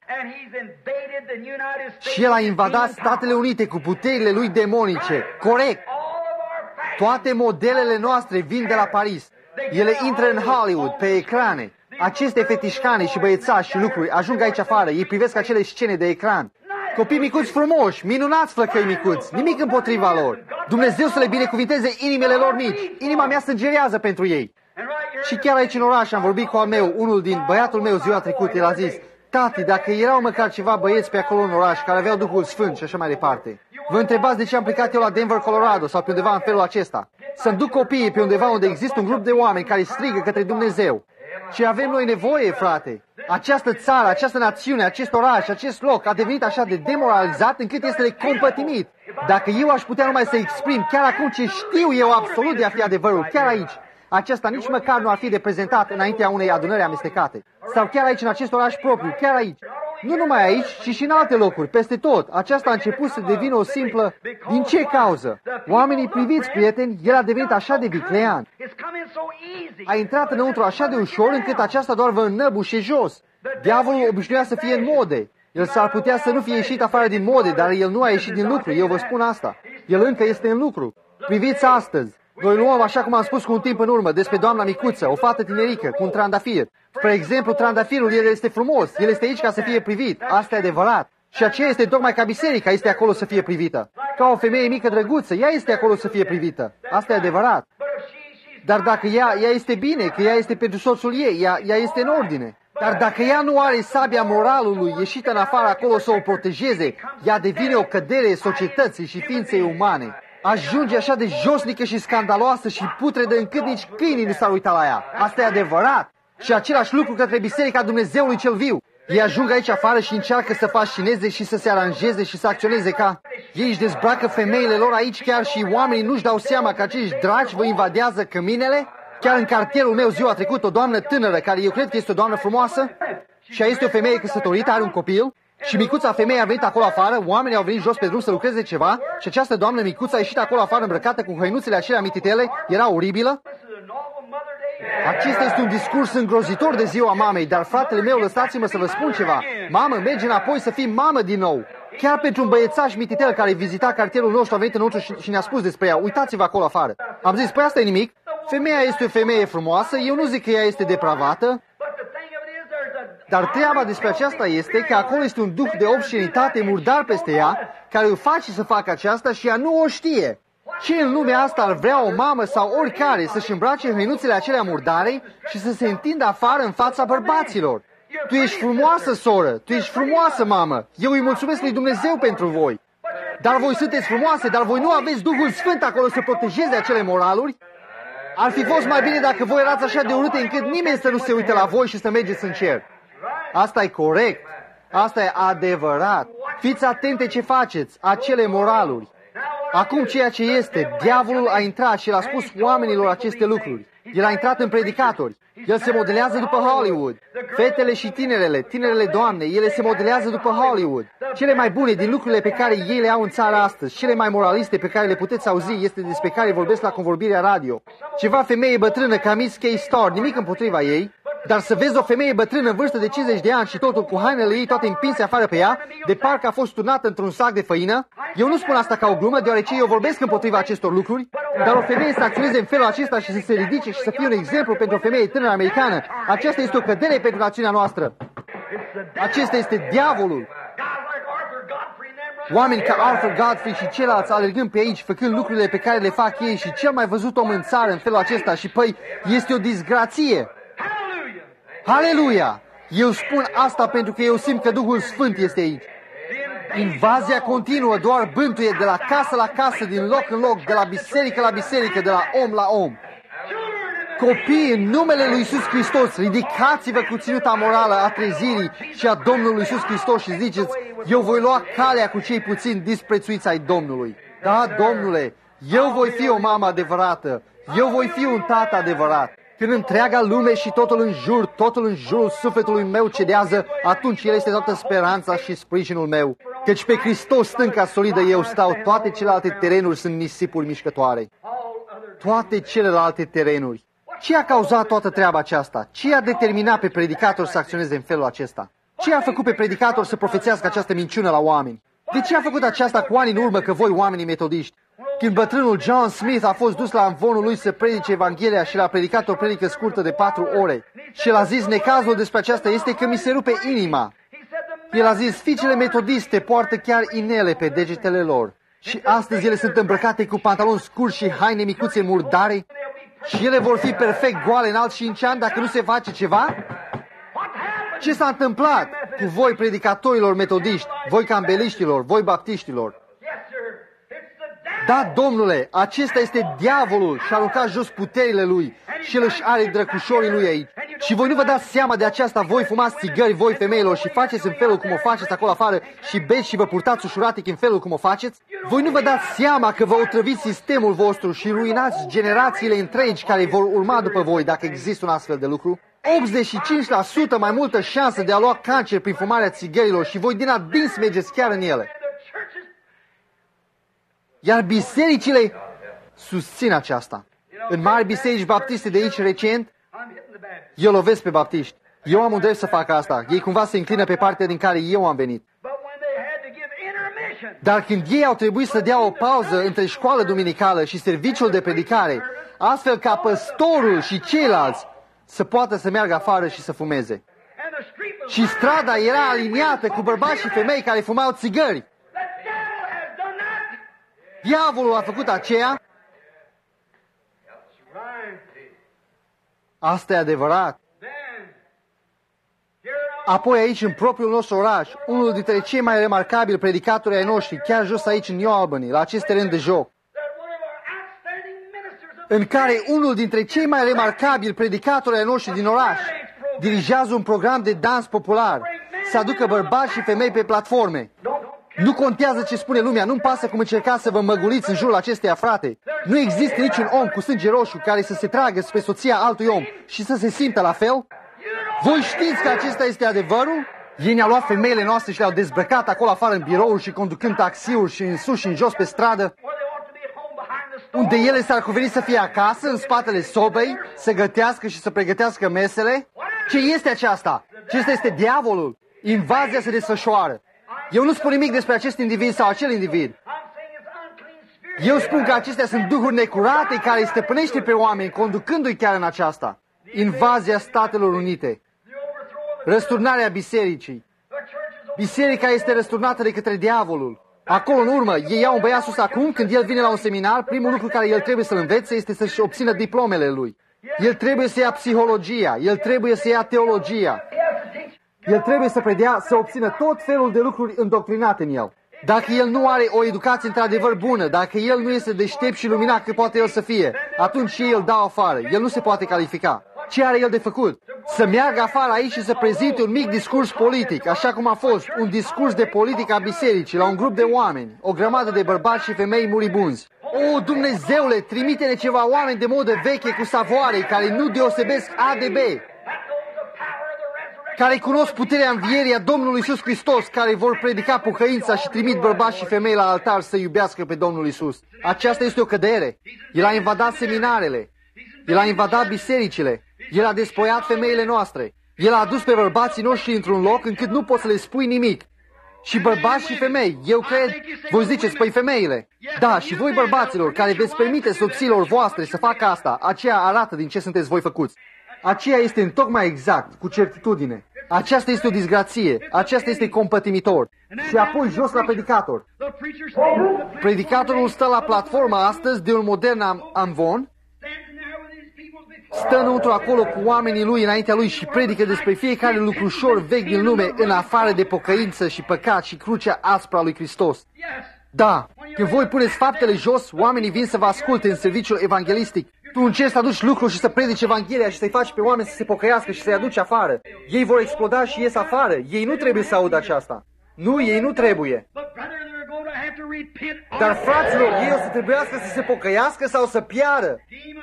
Și el a invadat Statele Unite cu puterile lui demonice. Corect. Toate modelele noastre vin de la Paris. Ele intră în Hollywood, pe ecrane. Aceste fetișcane și băiețași și lucruri ajung aici afară. Ei privesc acele scene de ecran. Copii micuți frumoși, minunați flăcăi micuți, nimic împotriva lor. Dumnezeu să le binecuvinteze inimile lor mici. Inima mea sângerează pentru ei. Și chiar aici în oraș am vorbit cu al meu, unul din băiatul meu ziua trecută, el a zis: tati, dacă erau măcar ceva băieți pe acolo în oraș care aveau Duhul Sfânt și așa mai departe. Vă întrebați de ce am plecat eu la Denver, Colorado sau pe undeva în felul acesta? Să-mi duc copiii pe undeva unde există un grup de oameni care strigă către Dumnezeu. Și avem noi nevoie, frate. Această țară, această națiune, acest oraș, acest loc a devenit așa de demoralizat încât este de compătimit. Dacă eu aș putea numai să exprim chiar acum ce știu eu absolut de a fi adevărul, chiar aici, aceasta nici măcar nu ar fi reprezentat înaintea unei adunări amestecate. Sau chiar aici, în acest oraș propriu, chiar aici. Nu numai aici, ci și în alte locuri, peste tot. Aceasta a început să devină o simplă... Din ce cauză? Oamenii, priviți, prieteni, el a devenit așa de viclean. A intrat înăuntru așa de ușor încât aceasta doar vă înnăbușe jos. Diavolul obișnuia să fie în mode. El s-ar putea să nu fie ieșit afară din mode, dar el nu a ieșit din lucru, eu vă spun asta. El încă este în lucru. Priviți astăzi. Noi luăm, așa cum am spus cu un timp în urmă, despre doamna micuță, o fată tinerică, cu un trandafir. Spre exemplu, trandafirul, el este frumos, el este aici ca să fie privit, asta e adevărat. Și aceea este tocmai ca biserica este acolo să fie privită. Ca o femeie mică drăguță, ea este acolo să fie privită, asta e adevărat. Dar dacă ea, ea este bine, că ea este pentru soțul ei, ea, ea este în ordine. Dar dacă ea nu are sabia moralului ieșită în afară acolo să o protejeze, ea devine o cădere societății și ființei umane. Ajunge așa de josnică și scandaloasă și putredă încât nici câinii nu s-ar uita la ea. Asta e adevărat. Și același lucru către Biserica Dumnezeului cel viu. Ei ajung aici afară și încearcă să fascineze și să se aranjeze și să acționeze ca... Ei își dezbracă femeile lor aici chiar și oamenii nu-și dau seama că acești dragi vă invadează căminele. Chiar în cartierul meu ziua trecută, o doamnă tânără, care eu cred că este o doamnă frumoasă, și ea este o femeie căsătorită, are un copil, și micuța femeie a venit acolo afară, oamenii au venit jos pe drum să lucreze ceva, și această doamnă micuță a ieșit acolo afară îmbrăcată cu hăinuțele acelea mititele, era oribilă. Acesta este un discurs îngrozitor de ziua mamei, dar fratele meu, lăsați-mă să vă spun ceva. Mamă, merge înapoi să fii mamă din nou. Chiar pentru un băiețaș mititel care vizita cartierul nostru a venit înăuntru și, și ne-a spus despre ea. Uitați-vă acolo afară. Am zis, păi asta e nimic. Femeia este o femeie frumoasă, eu nu zic că ea este depravată. Dar treaba despre aceasta este că acolo este un duh de obscenitate murdar peste ea, care o face să facă aceasta și ea nu o știe. Ce în lumea asta ar vrea o mamă sau oricare să-și îmbrace hăinuțele acelea murdare și să se întindă afară în fața bărbaților? Tu ești frumoasă, soră, tu ești frumoasă, mamă. Eu îi mulțumesc lui Dumnezeu pentru voi. Dar voi sunteți frumoase, dar voi nu aveți Duhul Sfânt acolo să protejeze acele moraluri? Ar fi fost mai bine dacă voi erați așa de urâte încât nimeni să nu se uite la voi și să mergeți în cer. Asta e corect. Asta e adevărat. Fiți atente ce faceți, acele moraluri. Acum ceea ce este, diavolul a intrat și l-a spus oamenilor aceste lucruri. El a intrat în predicatori. El se modelează după Hollywood. Fetele și tinerele, tinerele doamne, ele se modelează după Hollywood. Cele mai bune din lucrurile pe care ei le au în țară astăzi, cele mai moraliste pe care le puteți auzi, este despre care vorbesc la convorbirea radio. Ceva femeie bătrână ca Miss K-Star, nimic împotriva ei, dar să vezi o femeie bătrână în vârstă de cincizeci de ani și totul cu hainele ei toate împinse afară pe ea, de parcă a fost turnată într-un sac de făină. Eu nu spun asta ca o glumă, deoarece eu vorbesc împotriva acestor lucruri, dar o femeie să acționeze în felul acesta și să se ridice și să fie un exemplu pentru o femeie tânără americană, aceasta este o cădere pentru națiunea noastră. Acesta este diavolul. Oameni ca Arthur Godfrey și ceilalți alergând pe aici, făcând lucrurile pe care le fac ei, și cel mai văzut om în țară în felul acesta, și păi, este o disgrație. Haleluia! Eu spun asta pentru că eu simt că Duhul Sfânt este aici. Invazia continuă doar bântuie de la casă la casă, din loc în loc, de la biserică la biserică, de la om la om. Copii, în numele lui Iisus Hristos, ridicați-vă cu ținuta morală a trezirii și a Domnului Iisus Hristos și ziceți: eu voi lua calea cu cei puțini disprețuiți ai Domnului. Da, Domnule, eu voi fi o mamă adevărată, eu voi fi un tată adevărat. Când întreaga lume și totul în jur, totul în jurul sufletului meu cedează, atunci El este toată speranța și sprijinul meu. Căci pe Hristos, stânca solidă, eu stau, toate celelalte terenuri sunt nisipuri mișcătoare. Toate celelalte terenuri. Ce a cauzat toată treaba aceasta? Ce a determinat pe predicator să acționeze în felul acesta? Ce a făcut pe predicator să profețească această minciună la oameni? De ce a făcut aceasta cu ani în urmă că voi, oamenii metodiști? Când bătrânul John Smith a fost dus la învonul lui să predice Evanghelia și l-a predicat o predică scurtă de patru ore, și el a zis: necazul despre aceasta este că mi se rupe inima. El a zis: fiicele metodiste poartă chiar inele pe degetele lor și astăzi ele sunt îmbrăcate cu pantaloni scurți și haine micuțe murdare și ele vor fi perfect goale în alți cinci ani dacă nu se face ceva? Ce s-a întâmplat cu voi, predicatorilor metodiști, voi cambeliștilor, voi baptiștilor? Da, Domnule, acesta este diavolul și a aruncat jos puterile lui și el își are drăcușorii lui aici. Și voi nu vă dați seama de aceasta, voi fumați țigări, voi femeilor, și faceți în felul cum o faceți acolo afară și beți și vă purtați ușuratic în felul cum o faceți? Voi nu vă dați seama că vă otrăviți sistemul vostru și ruinați generațiile întregi care vor urma după voi dacă există un astfel de lucru? optzeci și cinci la sută mai multă șansă de a lua cancer prin fumarea țigărilor și voi din adins mergeți chiar în ele. Iar bisericile susțin aceasta. În mari biserici baptiste de aici recent, eu lovesc pe baptiști. Eu am un drept să fac asta. Ei cumva se înclină pe partea din care eu am venit. Dar când ei au trebuit să dea o pauză între școală duminicală și serviciul de predicare, astfel ca păstorul și ceilalți să poată să meargă afară și să fumeze. Și strada era aliniată cu bărbați și femei care fumau țigări. Diavolul a făcut aceea. Asta e adevărat. Apoi aici, în propriul nostru oraș, unul dintre cei mai remarcabili predicatori ai noștri, chiar jos aici în New Albany, la acest teren de joc, în care unul dintre cei mai remarcabili predicatori ai noștri din oraș dirigează un program de dans popular, să aducă bărbați și femei pe platforme. Nu contează ce spune lumea, nu-mi pasă cum încercați să vă măguliți în jurul acesteia, frate. Nu există niciun om cu sânge roșu care să se tragă spre soția altui om și să se simtă la fel. Voi știți că acesta este adevărul? Ei ne-au luat femeile noastre și le-au dezbrăcat acolo afară în birouri și conducând taxiuri și în sus și în jos pe stradă, unde ele s-ar cuveni să fie acasă, în spatele sobei, să gătească și să pregătească mesele. Ce este aceasta? Acesta este diavolul. Invazia se desfășoară. Eu nu spun nimic despre acest individ sau acel individ. Eu spun că acestea sunt duhuri necurate care îi stăpânește pe oameni, conducându-i chiar în aceasta. Invazia Statelor Unite. Răsturnarea bisericii. Biserica este răsturnată de către diavolul. Acolo în urmă, ei iau un băiat sus acum, când el vine la un seminar, primul lucru care el trebuie să-l învețe este să-și obțină diplomele lui. El trebuie să ia psihologia, el trebuie să ia teologia. El trebuie să predea, să obțină tot felul de lucruri îndoctrinate în el. Dacă el nu are o educație într-adevăr bună, dacă el nu este deștept și luminat cât poate el să fie, atunci ei îl dau afară. El nu se poate califica. Ce are el de făcut? Să meargă afară aici și să prezinte un mic discurs politic, așa cum a fost un discurs de politică a bisericii la un grup de oameni, o grămadă de bărbați și femei muribunzi. O, Dumnezeule, trimite-ne ceva oameni de modă veche cu savoare care nu deosebesc A de B. care cunosc puterea învierii a Domnului Iisus Hristos, care vor predica pocăința și trimit bărbați și femei la altar să iubească pe Domnul Iisus. Aceasta este o cădere. El a invadat seminarele. El a invadat bisericile. El a despoiat femeile noastre. El a adus pe bărbații noștri într-un loc încât nu poți să le spui nimic. Și bărbați și femei, eu cred, voi ziceți, păi femeile. Da, și voi bărbaților, care veți permite soților voastre să facă asta, aceea arată din ce sunteți voi făcuți. Aceea este întocmai exact, cu certitudine. Aceasta este o disgrație, aceasta este compătimitor. Și apoi jos la predicator. Predicatorul stă la platforma astăzi de un modern am amvon, stă înăuntru acolo cu oamenii lui înaintea lui și predică despre fiecare lucrușor vechi din lume în afară de pocăință și păcat și crucea aspră a lui Hristos. Da, când voi puneți faptele jos, oamenii vin să vă asculte în serviciul evanghelistic. Tu încerci să aduci lucruri și să predici Evanghelia și să-i faci pe oameni să se pocăiască și să-i aduci afară. Ei vor exploda și ies afară. Ei nu trebuie să audă aceasta. Nu, ei nu trebuie. Dar, fraților, ei o să trebuiască să se pocăiască sau să piară.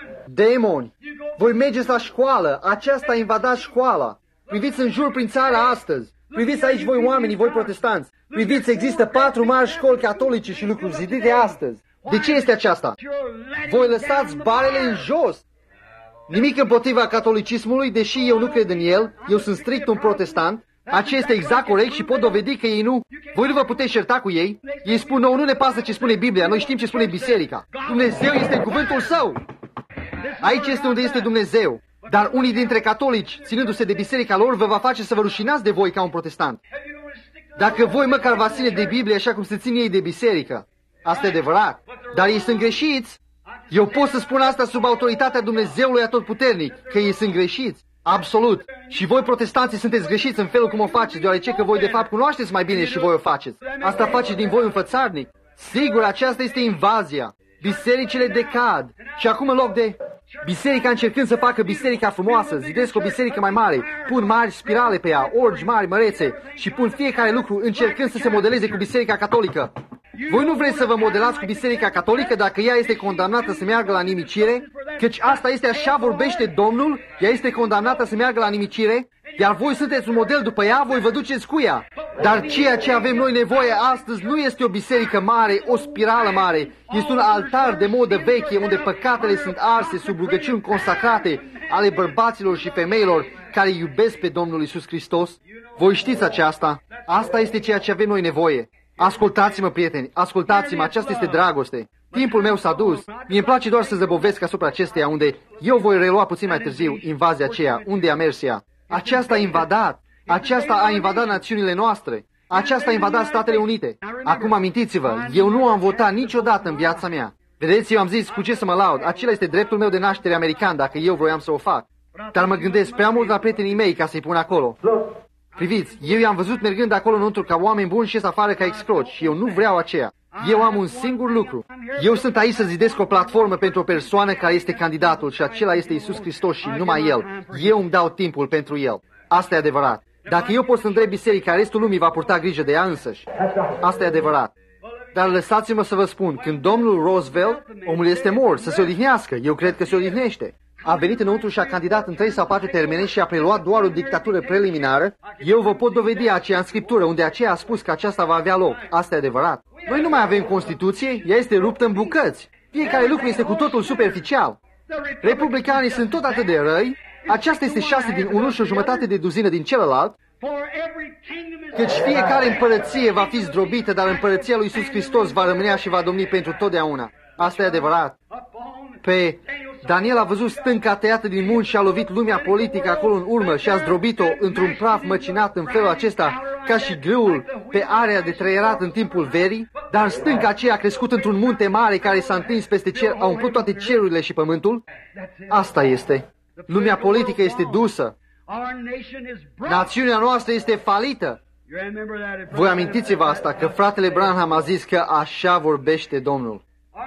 Demoni, voi mergeți la școală. Aceasta a invadat școala. Priviți în jur prin țară astăzi. Priviți aici voi oamenii, voi protestanți. Priviți, există patru mari școli catolice și lucruri zidite astăzi. De ce este aceasta? Voi lăsați barele în jos. Nimic împotriva catolicismului, deși eu nu cred în el, eu sunt strict un protestant. Aceea este exact corect și pot dovedi că ei nu. Voi nu vă puteți certa cu ei. Ei spun, nouă nu ne pasă ce spune Biblia, noi știm ce spune Biserica. Dumnezeu este în cuvântul Său. Aici este unde este Dumnezeu. Dar unii dintre catolici, ținându-se de biserica lor, vă va face să vă rușinați de voi ca un protestant. Dacă voi măcar vă ține de Biblie așa cum se țin ei de biserică. Asta e adevărat. Dar ei sunt greșiți. Eu pot să spun asta sub autoritatea Dumnezeului Atotputernic, că ei sunt greșiți. Absolut. Și voi protestanții sunteți greșiți în felul cum o faceți, deoarece că voi de fapt cunoașteți mai bine și voi o faceți. Asta face din voi un fățarnic. Sigur, aceasta este invazia. Bisericile decad. Și acum în loc de biserica încercând să facă biserica frumoasă, zidesc o biserică mai mare, pun mari spirale pe ea, orgi mari, mărețe și pun fiecare lucru încercând să se modeleze cu biserica catolică. Voi nu vreți să vă modelați cu biserica catolică dacă ea este condamnată să meargă la nimicire? Căci asta este așa vorbește Domnul, ea este condamnată să meargă la nimicire, iar voi sunteți un model după ea, voi vă duceți cu ea. Dar ceea ce avem noi nevoie astăzi nu este o biserică mare, o spirală mare, este un altar de modă veche unde păcatele sunt arse sub rugăciuni consacrate ale bărbaților și femeilor care iubesc pe Domnul Iisus Hristos. Voi știți aceasta, asta este ceea ce avem noi nevoie. Ascultați-mă, prieteni, ascultați-mă, aceasta este dragoste. Timpul meu s-a dus. Mie-mi place doar să zăbovesc asupra acesteia, unde eu voi relua puțin mai târziu invazia aceea, unde a mers ea. Aceasta a invadat. Aceasta a invadat națiunile noastre. Aceasta a invadat Statele Unite. Acum amintiți-vă, eu nu am votat niciodată în viața mea. Vedeți, eu am zis cu ce să mă laud. Acela este dreptul meu de naștere american, dacă eu vroiam să o fac. Dar mă gândesc prea mult la prietenii mei ca să-i pun acolo. Priviți, eu i-am văzut mergând acolo înăuntru ca oameni buni și ies afară ca excroci și eu nu vreau aceea. Eu am un singur lucru. Eu sunt aici să zidesc o platformă pentru o persoană care este candidatul și acela este Iisus Hristos și numai El. Eu îmi dau timpul pentru El. Asta e adevărat. Dacă eu pot să îndrept biserica, restul lumii va purta grijă de ea însăși. Asta e adevărat. Dar lăsați-mă să vă spun, când domnul Roosevelt, omul este mort, să se odihnească, eu cred că se odihnește. A venit înăuntru și a candidat în trei sau patru termene și a preluat doar o dictatură preliminară, eu vă pot dovedi aceea în Scriptură, unde aceea a spus că aceasta va avea loc. Asta e adevărat. Noi nu mai avem Constituție, ea este ruptă în bucăți. Fiecare lucru este cu totul superficial. Republicanii sunt tot atât de răi, aceasta este șase din unul și o jumătate de duzină din celălalt, căci fiecare împărăție va fi zdrobită, dar împărăția lui Iisus Hristos va rămânea și va domni pentru totdeauna. Asta e adevărat. Pe Daniel a văzut stânca tăiată din munți și a lovit lumea politică acolo în urmă și a zdrobit-o într-un praf măcinat în felul acesta, ca și grâul pe area de trăierat în timpul verii, dar stânca aceea a crescut într-un munte mare care s-a întins peste cer, a umplut toate cerurile și pământul. Asta este. Lumea politică este dusă. Națiunea noastră este falită. Voi amintiți-vă asta, că fratele Branham a zis că așa vorbește Domnul.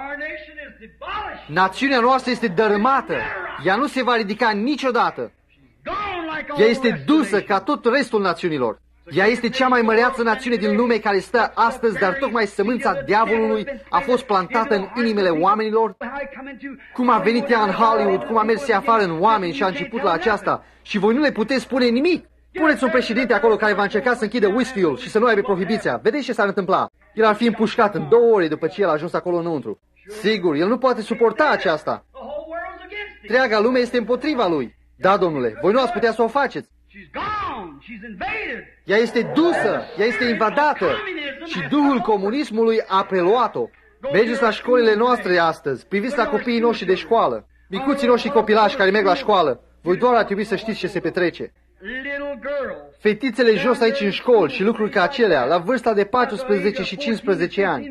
Națiunea noastră este dărâmată. Ea nu se va ridica niciodată. Ea este dusă ca tot restul națiunilor. Ea este cea mai măreață națiune din lume care stă astăzi, dar tocmai sămânța diavolului a fost plantată în inimile oamenilor. Cum a venit ea în Hollywood, cum a mers ea afară în oameni și a început la aceasta. Și voi nu le puteți spune nimic. Puneți un președinte acolo care va încerca să închidă whisky-ul și să nu aibă prohibiția. Vedeți ce s-ar întâmpla? El ar fi împușcat în două ore după ce el a ajuns acolo înăuntru. Sigur, el nu poate suporta aceasta. Întreaga lume este împotriva lui. Da, domnule, voi nu ați putea să o faceți. Ea este dusă, ea este invadată și duhul comunismului a preluat-o. Mergeți la școlile noastre astăzi, priviți la copiii noștri de școală, micuții noștri copilași care merg la școală. Voi doar ar trebui să știți ce se petrece. Fetițele jos aici în școli și lucruri ca acelea, la vârsta de paisprezece și cincisprezece ani.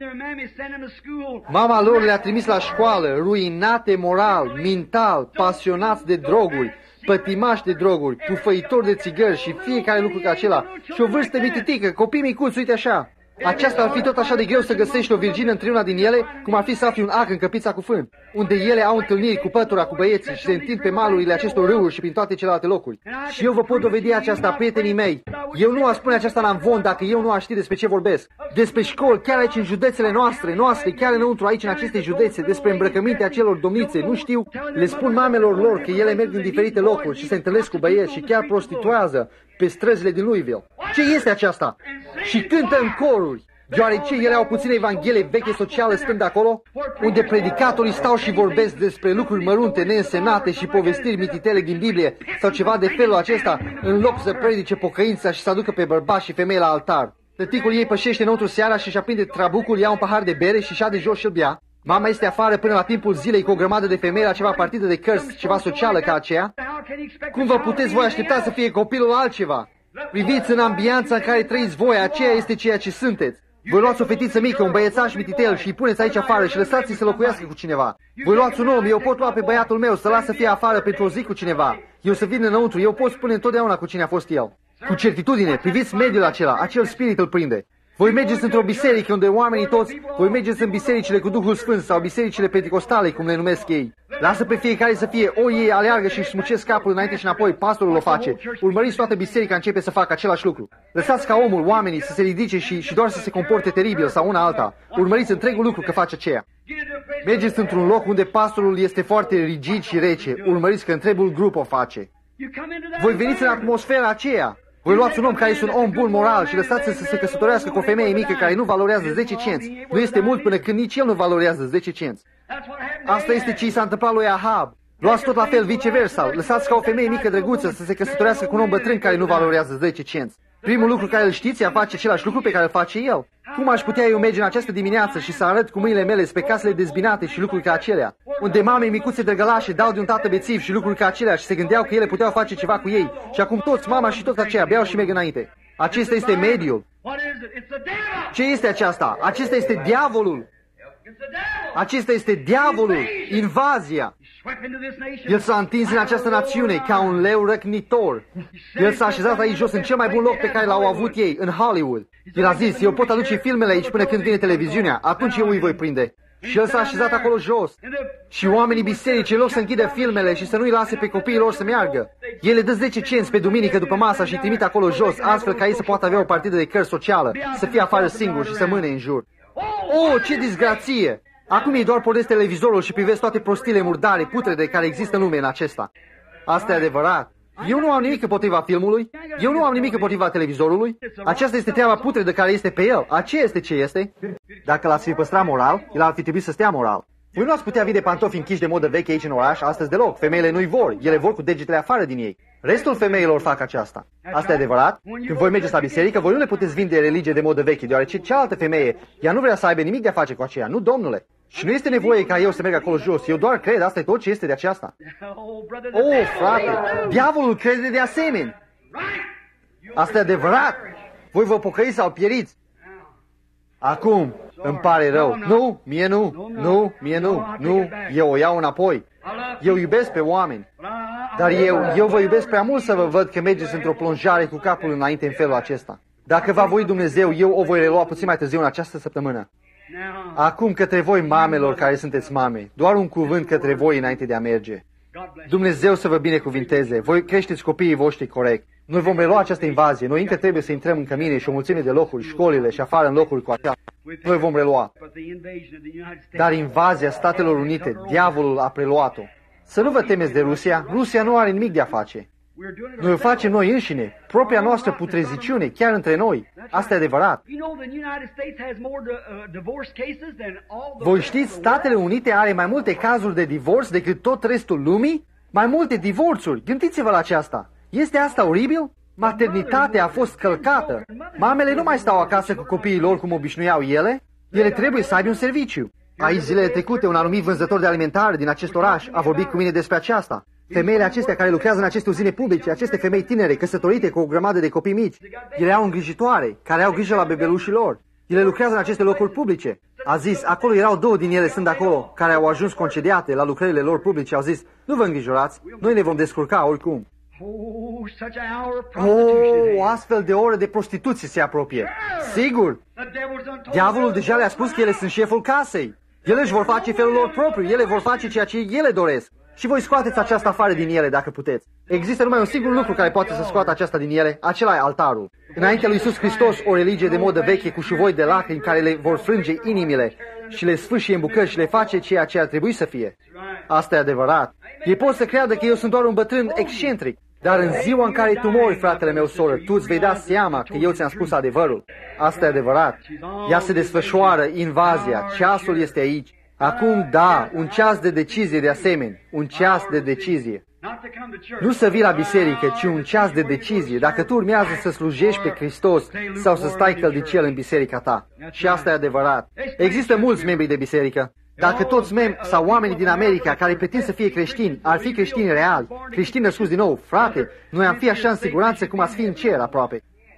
Mama lor le-a trimis la școală, ruinate moral, mental, pasionați de droguri, pătimași de droguri, pufăitori de țigări și fiecare lucru ca acela. Și o vârstă mititică, copii micuți, uite așa. Aceasta ar fi tot așa de greu să găsești o virgină între una din ele, cum ar fi să afli un ac în căpița cu fân, unde ele au întâlniri cu pătura, cu băieții și se întind pe malurile acestor râuri și prin toate celelalte locuri. Și eu vă pot dovedi aceasta, prietenii mei. Eu nu aș spune aceasta la învon dacă eu nu aș ști despre ce vorbesc. Despre școli, chiar aici în județele noastre, noastre, chiar înăuntru aici în aceste județe, despre îmbrăcămintea acelor domnițe, nu știu. Le spun mamelor lor că ele merg în diferite locuri și se întâlnesc cu băieți și chiar prostituează pe străzile din Louisville. Ce este aceasta? Și cântă în coruri. Deoarece ele au puține evanghelie veche sociale stând acolo, unde predicatorii stau și vorbesc despre lucruri mărunte, neînsemnate și povestiri mititele din Biblie sau ceva de felul acesta, în loc să predice pocăința și să aducă pe bărbați și femei la altar. Tăticul ei pășește înăuntru seara și își aprinde trabucul, ia un pahar de bere și șade jos și îl bea. Mama este afară până la timpul zilei cu o grămadă de femei la ceva partidă de cărți, ceva socială ca aceea. Cum vă puteți voi aștepta să fie copilul altceva? Priviți în ambianța în care trăiți voi, aceea este ceea ce sunteți. Voi luați o fetiță mică, un băiețaș mititel și îi puneți aici afară și lăsați-i să locuiască cu cineva. Voi luați un om, eu pot lua pe băiatul meu, să las să fie afară pentru o zi cu cineva. Eu să vin înăuntru, eu pot spune întotdeauna cu cine a fost el. Cu certitudine, priviți mediul acela, acel spirit îl prinde. Voi mergeți într-o biserică unde oamenii toți, voi mergeți în bisericile cu Duhul Sfânt sau bisericile pentecostale, cum le numesc ei. Lasă pe fiecare să fie, o ei aleargă și își smucesc capul înainte și înapoi, pastorul o face. Urmăriți toată biserica începe să facă același lucru. Lăsați ca omul, oamenii, să se ridice și, și doar să se comporte teribil sau una alta. Urmăriți întregul lucru că face aceea. Mergeți într-un loc unde pastorul este foarte rigid și rece. Urmăriți că întregul grup o face. Voi veniți în atmosfera aceea. Voi luați un om care este un om bun moral și lăsați-l să se căsătorească cu o femeie mică care nu valorează zece cenți. Nu este mult până când nici el nu valorează zece cenți. Asta este ce i s-a întâmplat lui Ahab. Luați tot la fel viceversa. Lăsați ca o femeie mică drăguță să se căsătorească cu un om bătrân care nu valorează zece cenți. Primul lucru care îl știți, ea face același lucru pe care îl face el. Cum aș putea eu merge în această dimineață și să arăt cu mâinile mele spre casele dezbinate și lucruri ca acelea, unde mame micuțe drăgălașe dau de un tată bețiv și lucruri ca acelea și se gândeau că ele puteau face ceva cu ei și acum toți, mama și toți aceia, beau și merg înainte. Acesta este mediul. Ce este aceasta? Acesta este diavolul. Acesta este diavolul, invazia. El s-a întins în această națiune ca un leu răcnitor. El s-a așezat aici jos în cel mai bun loc pe care l-au avut ei, în Hollywood. El a zis, eu pot aduce filmele aici până când vine televiziunea, atunci eu îi voi prinde. Și el s-a așezat acolo jos. Și oamenii bisericii, în loc să închidă filmele și să nu-i lase pe copiii lor să meargă, el le dă zece cenți pe duminică după masa și îi trimite acolo jos, astfel ca ei să poată avea o partidă de cărți socială, să fie afară singur și să mâne în jur. Oh, ce disgrație! Acum ei doar pornesc televizorul și privesc toate prostile murdare, putrede care există în lume în acesta. Asta e adevărat. Eu nu am nimic împotriva filmului, eu nu am nimic împotriva televizorului. Aceasta este treaba putredă care este pe el. Aceea este ce este. Dacă l-ați fi păstrat moral, el ar fi trebuit să stea moral. Voi nu ați putea vinde pantofi închiși de modă veche aici în oraș astăzi deloc. Femeile nu-i vor, ele vor cu degetele afară din ei. Restul femeilor fac aceasta. Asta e adevărat. Când voi mergeți la biserică, voi nu le puteți vinde religie de modă veche, deoarece cealaltă femeie, ea nu vrea să aibă nimic de a face cu aceea. Nu, domnule. Și nu este nevoie ca eu să merg acolo jos. Eu doar cred, asta e tot ce este de aceasta. Oh, frate, diavolul crede de asemenea. Asta e adevărat. Voi vă pocăiți sau pieriți. Acum, îmi pare rău. Nu, mie nu, nu, mie nu, nu, eu o iau înapoi. Eu iubesc pe oameni, dar eu, eu vă iubesc prea mult să vă văd că mergeți într-o plonjare cu capul înainte în felul acesta. Dacă va voi Dumnezeu, eu o voi relua puțin mai târziu în această săptămână. Acum către voi, mamelor care sunteți mame, doar un cuvânt către voi înainte de a merge. Dumnezeu să vă binecuvinteze, voi creșteți copiii voștri corect. Noi vom relua această invazie, noi încă trebuie să intrăm în cămine și o mulțime de locuri, școlile și afară în locuri cu aceasta. Noi vom relua. Dar invazia Statelor Unite, diavolul a preluat-o. Să nu vă temeți de Rusia, Rusia nu are nimic de a face. Noi o facem noi înșine, propria noastră putreziciune, chiar între noi. Asta e adevărat. Voi știți, Statele Unite are mai multe cazuri de divorț decât tot restul lumii? Mai multe divorțuri. Gândiți-vă la aceasta. Este asta oribil? Maternitatea a fost călcată. Mamele nu mai stau acasă cu copiii lor cum obișnuiau ele. Ele trebuie să aibă un serviciu. Aici, zilele trecute, un anumit vânzător de alimentare din acest oraș a vorbit cu mine despre aceasta. Femeile acestea care lucrează în aceste uzine publice, aceste femei tinere, căsătorite cu o grămadă de copii mici, ele au îngrijitoare, care au grijă la bebelușii lor. Ele lucrează în aceste locuri publice. A zis, acolo erau două din ele, sunt acolo, care au ajuns concediate la lucrările lor publice. Au zis, nu vă îngrijorați, noi ne vom descurca oricum. Oh, o astfel de oră de prostituție se apropie. Sigur, diavolul deja le-a spus că ele sunt șeful casei. Ele își vor face felul lor propriu, ele vor face ceea ce ele doresc. Și voi scoateți aceasta afară din ele dacă puteți. Există numai un singur lucru care poate să scoată aceasta din ele, acela e altarul. Înaintea lui Iisus Hristos, o religie de modă veche cu șuvoi de lacrimi care le vor frânge inimile și le sfâșie în bucăți și le face ceea ce ar trebui să fie. Asta e adevărat. Ei pot să creadă că eu sunt doar un bătrân excentric, dar în ziua în care tu mori, fratele meu, soră, tu îți vei da seama că eu ți-am spus adevărul. Asta e adevărat. Ea se desfășoară, invazia, ceasul este aici. Acum, da, un ceas de decizie de asemenea, un ceas de decizie. Nu să vii la biserică, ci un ceas de decizie, dacă tu urmează să slujești pe Hristos sau să stai căldicel în biserica ta. Și asta e adevărat. Există mulți membri de biserică. Dacă toți membri sau oamenii din America care pretind să fie creștini, ar fi creștini reali, creștini născuți din nou, frate, noi am fi așa în siguranță cum ați fi în cer aproape.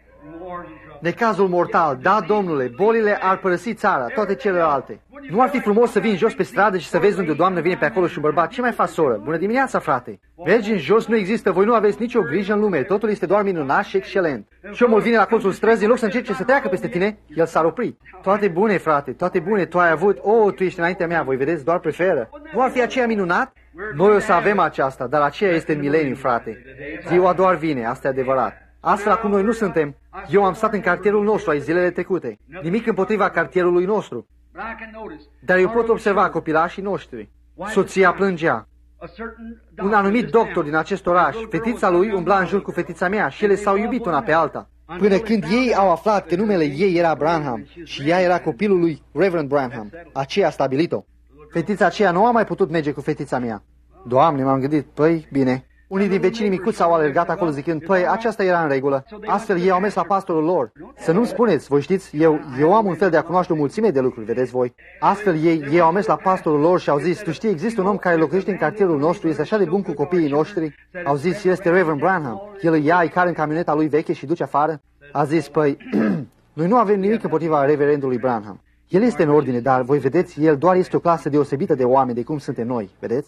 Necazul mortal, da, domnule, bolile ar părăsi țara, toate celelalte. Nu ar fi frumos să vii în jos pe stradă și să vezi unde o doamnă vine pe acolo și un bărbat? Ce mai faci, soră? Bună dimineața, frate! Mergi în jos, nu există, voi nu aveți nicio grijă în lume, totul este doar minunat și excelent. Și omul vine la colțul străzii, în loc să încerce să treacă peste tine, el s-ar opri. Toate bune, frate, toate bune, tu ai avut, oh, tu ești înaintea mea, voi vedeți, doar preferă. Nu ar fi aceea minunat? Noi o să avem aceasta, dar aceea este în mileniu, frate. Ziua doar vine, asta e adevărat. Astfel, acum noi nu suntem. Eu am stat în cartierul nostru ai zilele trecute. Nimic împotriva cartierului nostru. Dar eu pot observa copilașii noștri. Soția plângea. Un anumit doctor din acest oraș, fetița lui umbla în jur cu fetița mea și ele s-au iubit una pe alta. Până când ei au aflat că numele ei era Branham și ea era copilul lui Reverend Branham, aceea a stabilit-o. Fetița aceea nu a mai putut merge cu fetița mea. Doamne, m-am gândit, păi, bine. Unii din vecinii micuți s-au alergat acolo zicând, păi, aceasta era în regulă. Astfel ei au mers la pastorul lor. Să nu-mi spuneți, voi știți, eu, eu am un fel de a cunoaște o mulțime de lucruri, vedeți voi. Astfel ei, ei au mers la pastorul lor și au zis, tu știi, există un om care locuiește în cartierul nostru, este așa de bun cu copiii noștri. Au zis, el este Reverend Branham. El îi ia, îi care în camioneta lui veche și duce afară. A zis, păi, noi nu avem nimic împotriva reverendului Branham. El este în ordine, dar voi vedeți, el doar este o clasă deosebită de oameni de cum suntem noi, vedeți?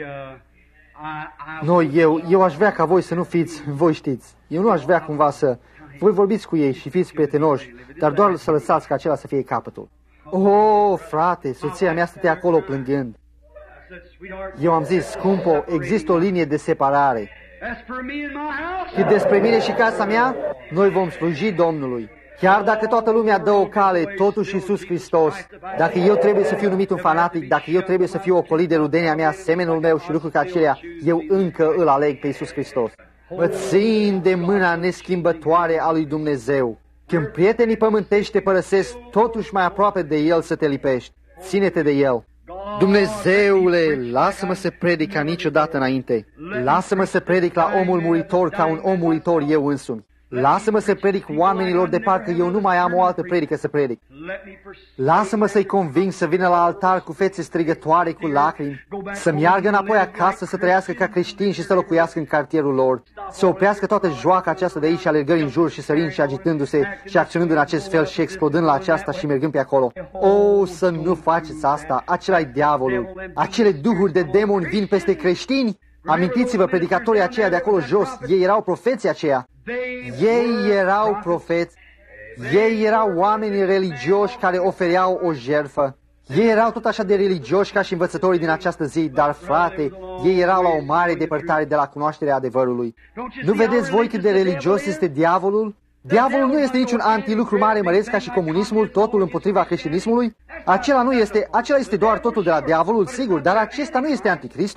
Noi, eu, eu aș vrea ca voi să nu fiți, voi știți, eu nu aș vrea cumva să, voi vorbiți cu ei și fiți prietenoși, dar doar să lăsați ca acela să fie capătul. Oh, frate, soția mea stătea acolo plângând. Eu am zis, scumpo, există o linie de separare. Cât despre mine și casa mea, noi vom sluji Domnului. Chiar dacă toată lumea dă o cale, totuși Iisus Hristos, dacă eu trebuie să fiu numit un fanatic, dacă eu trebuie să fiu ocolit de rudenia mea, semenul meu și lucruri ca acelea, eu încă îl aleg pe Iisus Hristos. Mă țin de mâna neschimbătoare a lui Dumnezeu. Când prietenii pământești te părăsesc, totuși mai aproape de El să te lipești. Ține-te de El. Dumnezeule, lasă-mă să predic ca niciodată înainte. Lasă-mă să predic la omul muritor ca un om muritor eu însumi. Lasă-mă să predic oamenilor de parcă eu nu mai am o altă predică să predic. Lasă-mă să-i conving să vină la altar cu fețe strigătoare, cu lacrimi, să meargă înapoi acasă, să trăiască ca creștini și să locuiască în cartierul lor, să oprească toată joaca aceasta de aici și alergări în jur și sărind și agitându-se și acționând în acest fel și explodând la aceasta și mergând pe acolo. O, să nu faceți asta, acela-i diavolul. Acele duhuri de demoni vin peste creștini. Amintiți-vă, predicatorii aceia de acolo jos, ei erau profeții aceia. Ei erau profeți, ei erau oameni religioși care ofereau o jertfă. Ei erau tot așa de religioși ca și învățătorii din această zi, dar, frate, ei erau la o mare depărtare de la cunoașterea adevărului. Nu vedeți voi cât de religios este diavolul? Diavolul nu este niciun antilucru mare măreț ca și comunismul, totul împotriva creștinismului. Acela nu este, acela este doar totul de la diavolul, sigur, dar acesta nu este anticristul.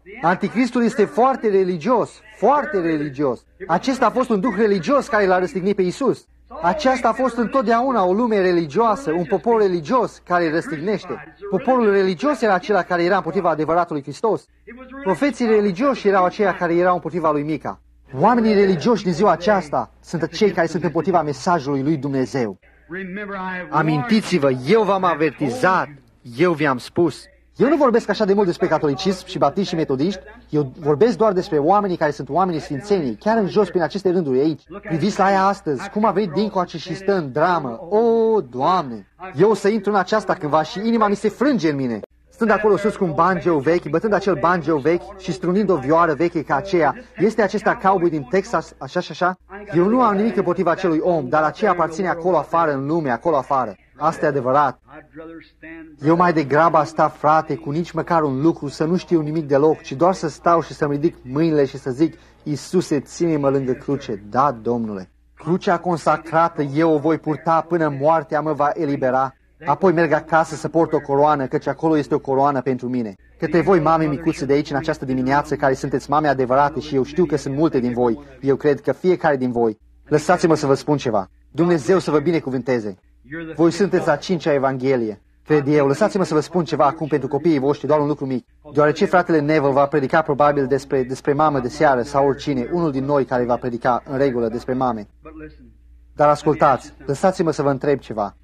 Anticristul este foarte religios, foarte religios. Acesta a fost un duh religios care l-a răstignit pe Iisus. Aceasta a fost întotdeauna o lume religioasă, un popor religios care îl răstignește. Poporul religios era acela care era împotriva adevăratului Hristos. Profeții religioși erau aceia care erau împotriva lui Mica. Oamenii religioși din ziua aceasta sunt cei care sunt împotriva mesajului lui Dumnezeu. Amintiți-vă, eu v-am avertizat, eu vi-am spus. Eu nu vorbesc așa de mult despre catolicism și baptiști și metodiști, eu vorbesc doar despre oamenii care sunt oamenii sfințenii, chiar în jos prin aceste rânduri aici. Priviți la ea astăzi, cum a venit dincoace și stă în dramă. O, Doamne! Eu o să intru în aceasta cândva și inima mi se frânge în mine. Stând acolo sus cu un banjo vechi, bătând acel banjo vechi și strunind o vioară veche ca aceea, este acesta cowboy din Texas, așa și așa? Eu nu am nimic împotriva acelui om, dar aceea aparține acolo afară, în lume, acolo afară. Asta e adevărat. Eu mai degrabă sta, frate, cu nici măcar un lucru, să nu știu nimic deloc, ci doar să stau și să-mi ridic mâinile și să zic, Iisuse, ține-mă lângă cruce. Da, Domnule. Crucea consacrată eu o voi purta până moartea mă va elibera. Apoi merg acasă să port o coroană, căci acolo este o coroană pentru mine. Către voi, mame micuțe de aici în această dimineață, care sunteți mame adevărate și eu știu că sunt multe din voi, eu cred că fiecare din voi, lăsați-mă să vă spun ceva. Dumnezeu să vă binecuvânteze. Voi sunteți a cincea Evanghelie. Cred eu, lăsați-mă să vă spun ceva acum pentru copiii voștri, doar un lucru mic. Deoarece fratele Neville va predica probabil despre, despre mamă de seară sau oricine, unul din noi care va predica în regulă despre mame. Dar ascultați, lăsați-mă să vă întreb ceva.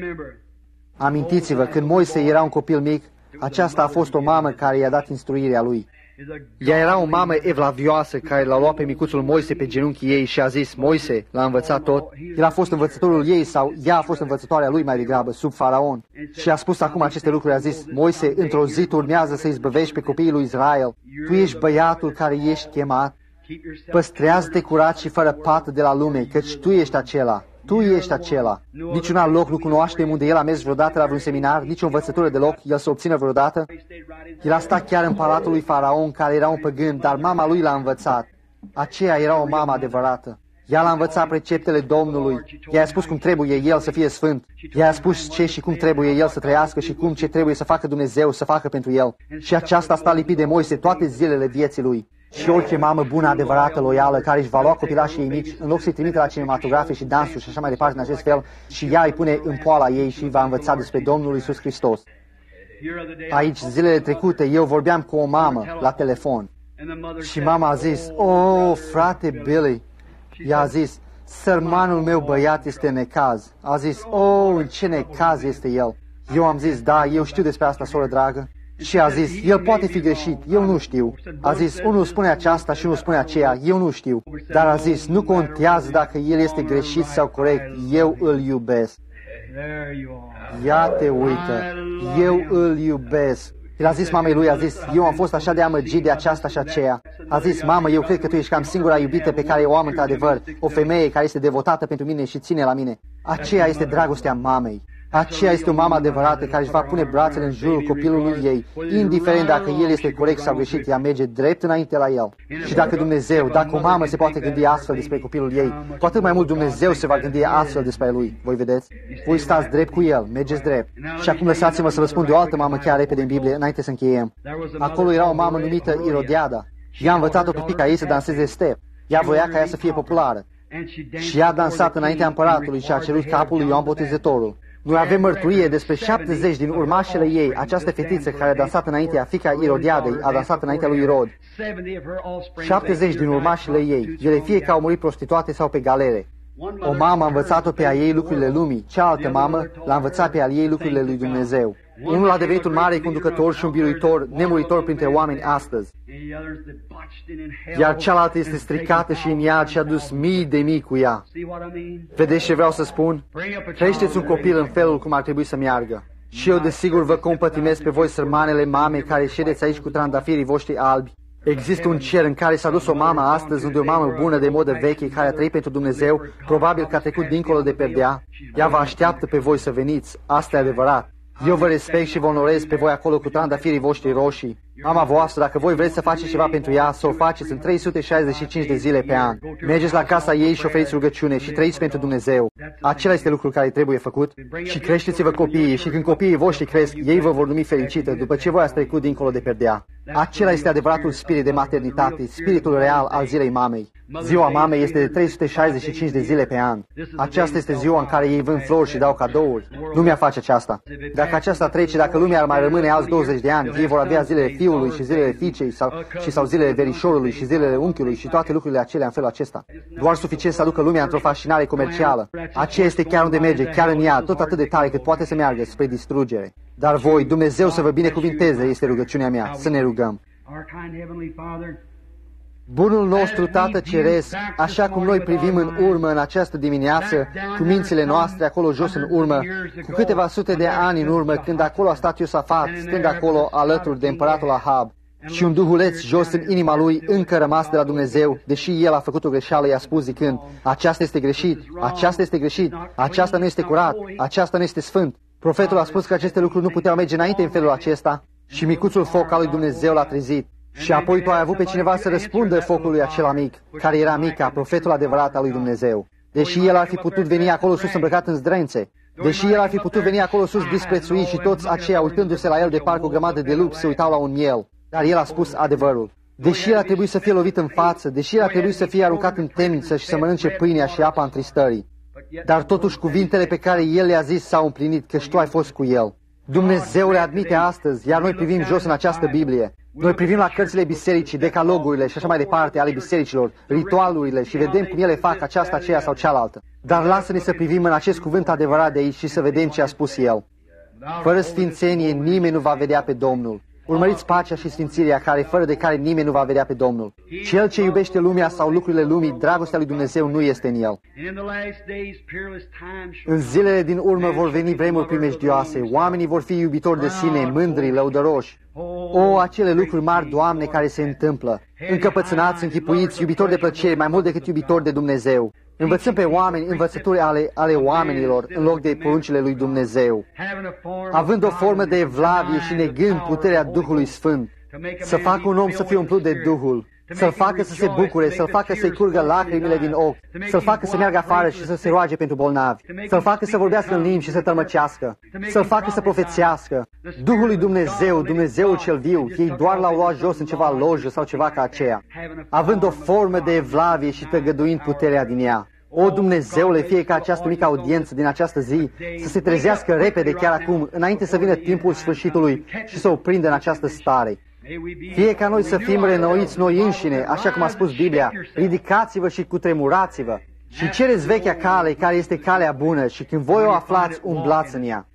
Amintiți-vă, când Moise era un copil mic, aceasta a fost o mamă care i-a dat instruirea lui. Ea era o mamă evlavioasă care l-a luat pe micuțul Moise pe genunchii ei și a zis, Moise, l-a învățat tot. El a fost învățătorul ei sau ea a fost învățătoarea lui mai degrabă, sub faraon. Și a spus acum aceste lucruri, a zis, Moise, într-o zi tu urmează să izbăvești pe copiii lui Israel. Tu ești băiatul care ești chemat. Păstrează-te curat și fără pată de la lume, căci tu ești acela. Tu ești acela. Niciun alt loc nu cunoaștem unde el a mers vreodată la vreun seminar, nici o învățătură deloc, el să obțină vreodată. El a stat chiar în palatul lui Faraon, care era un păgân, dar mama lui l-a învățat. Aceea era o mamă adevărată. Ea l-a învățat preceptele Domnului. Ea a spus cum trebuie el să fie sfânt. Ea a spus ce și cum trebuie el să trăiască și cum ce trebuie să facă Dumnezeu să facă pentru el. Și aceasta a stat lipit de Moise toate zilele vieții lui. Și orice mamă bună, adevărată, loială, care își va lua copilașii ei mici, în loc să-i trimite la cinematografe și dansuri și așa mai departe în acest fel, și ea îi pune în poala ei și îi va învăța despre Domnul Iisus Hristos. Aici, zilele trecute, eu vorbeam cu o mamă la telefon și mama a zis, o, frate Billy, ea a zis, sărmanul meu băiat este în necaz. A zis, o, în ce necaz este el. Eu am zis, da, eu știu despre asta, soră dragă. Și a zis, el poate fi greșit, eu nu știu. A zis, unul spune aceasta și unul spune aceea, eu nu știu. Dar a zis, nu contează dacă el este greșit sau corect, eu îl iubesc. Ia te uită, eu îl iubesc. El a zis mamei lui, a zis, eu am fost așa de amăgit de aceasta și aceea. A zis, mamă, eu cred că tu ești cam singura iubită pe care o am într-adevăr, o femeie care este devotată pentru mine și ține la mine. Aceea este dragostea mamei. Aceea este o mamă adevărată care își va pune brațele în jurul copilului ei, indiferent dacă el este corect sau greșit, ea merge drept înainte la el. Și dacă Dumnezeu, dacă o mamă se poate gândi astfel despre copilul ei, cu atât mai mult Dumnezeu se va gândi astfel despre lui. Voi vedeți? Voi stați drept cu el, mergeți drept. Și acum lăsați-mă să vă spun de o altă mamă chiar repede în Biblie, înainte să încheiem. Acolo era o mamă numită Irodiada. Ea a învățat-o pe fiica ei să danseze step. Ea voia ca ea să fie populară. Și ea a dansat înaintea împăratului și a cerut capul lui Ioan Botezătorul. Noi avem mărturie despre șaptezeci din urmașele ei. Această fetiță care a dansat înaintea fiica Irodiadei, a dansat înaintea lui Irod. șaptezeci din urmașele ei. Ele fie că au murit prostituate sau pe galere. O mamă a învățat-o pe a ei lucrurile lumii, cealaltă mamă l-a învățat pe a ei lucrurile lui Dumnezeu. Unul a devenit un mare conducător și un biruitor, nemuritor printre oameni astăzi. Iar cealaltă este stricată și în ea și a dus mii de mii cu ea. Vedeți ce vreau să spun? Creșteți un copil în felul cum ar trebui să meargă. Și eu desigur vă compătimesc pe voi, sărmanele mame care ședeți aici cu trandafirii voștri albi. Există un cer în care s-a dus o mamă astăzi, unde o mamă bună de modă veche, care a trăit pentru Dumnezeu, probabil că a trecut dincolo de perdea. Ea vă așteaptă pe voi să veniți. Asta e adevărat. Eu vă respect și vă onorez pe voi acolo cu trandafirii voștri roșii. Mama voastră, dacă voi vreți să faceți ceva pentru ea, să o faceți în trei sute șaizeci și cinci de zile pe an. Mergeți la casa ei și oferiți rugăciune și trăiți pentru Dumnezeu. Acela este lucrul care trebuie făcut. Și creșteți-vă copiii și când copiii voștri cresc, ei vă vor numi fericită după ce voi ați trecut dincolo de perdea. Acela este adevăratul spirit de maternitate, spiritul real al zilei mamei. Ziua mamei este de trei sute șaizeci și cinci de zile pe an. Aceasta este ziua în care ei vând flori și dau cadouri. Lumea face aceasta. Dacă aceasta trece, dacă lumea ar mai rămâne alți douăzeci de ani, ei vor avea zilele fiului și zilele fiicei sau, și sau zilele verișorului și zilele unchiului și toate lucrurile acelea în felul acesta. Doar suficient să aducă lumea într-o fascinare comercială. Aceea este chiar unde merge, chiar în ea, tot atât de tare cât poate să meargă spre distrugere. Dar voi, Dumnezeu să vă binecuvinteze, este rugăciunea mea, să ne rugăm. Bunul nostru, Tată Ceresc, așa cum noi privim în urmă în această dimineață, cu mințile noastre acolo jos în urmă, cu câteva sute de ani în urmă, când acolo a stat Iosafat, stând acolo alături de împăratul Ahab, și un duhuleț jos în inima lui, încă rămas de la Dumnezeu, deși el a făcut o greșeală, i-a spus zicând, aceasta este greșit, aceasta este greșit, aceasta nu este curat, aceasta nu este sfânt. Profetul a spus că aceste lucruri nu puteau merge înainte în felul acesta și micuțul foc al lui Dumnezeu l-a trezit. Și apoi tu ai avut pe cineva să răspundă focului acela mic, care era Mica, profetul adevărat al lui Dumnezeu. Deși el ar fi putut veni acolo sus îmbrăcat în zdrențe, deși el ar fi putut veni acolo sus disprețuit și toți aceia uitându-se la el de parcă o grămadă de lupi se uitau la un miel, dar el a spus adevărul. Deși el a trebuit să fie lovit în față, deși el a trebuit să fie aruncat în temniță și să mănânce pâinea și apa întristării, dar totuși cuvintele pe care el le-a zis s-au împlinit, căci tu ai fost cu el. Dumnezeu le admite astăzi, iar noi privim jos în această Biblie. Noi privim la cărțile bisericii, decalogurile și așa mai departe ale bisericilor, ritualurile și vedem cum ele fac aceasta, aceea sau cealaltă. Dar lasă-ne să privim în acest cuvânt adevărat de aici și să vedem ce a spus el. Fără sfințenie nimeni nu va vedea pe Domnul. Urmăriți pacea și sfințirea care, fără de care nimeni nu va vedea pe Domnul. Cel ce iubește lumea sau lucrurile lumii, dragostea lui Dumnezeu nu este în el. În zilele din urmă vor veni vremuri primejdioase, oamenii vor fi iubitori de sine, mândri, lăudăroși. O, acele lucruri mari, Doamne, care se întâmplă. Încăpățânați, închipuiți, iubitori de plăcere, mai mult decât iubitori de Dumnezeu. Învățăm pe oameni învățături ale, ale oamenilor în loc de poruncile lui Dumnezeu, având o formă de evlavie și negând puterea Duhului Sfânt, să facă un om să fie umplut de Duhul, să-l facă să se bucure, să-l facă să-i curgă lacrimile din ochi, să-l facă să meargă afară și să se roage pentru bolnavi, să-l facă să vorbească în limbi și să tălmăcească, să-l facă să profețească. Duhul lui Dumnezeu, Dumnezeul cel viu, ei doar l-au luat jos în ceva lojă sau ceva ca aceea, având o formă de evlavie și tăgăduind puterea din ea. O, Dumnezeule, fie ca această mică audiență din această zi să se trezească repede chiar acum, înainte să vină timpul sfârșitului și să o prindă în această stare. Fie ca noi să fim renoiți noi înșine, așa cum a spus Biblia, ridicați-vă și cutremurați-vă și cereți vechea cale, care este calea bună, și când voi o aflați, umblați în ea.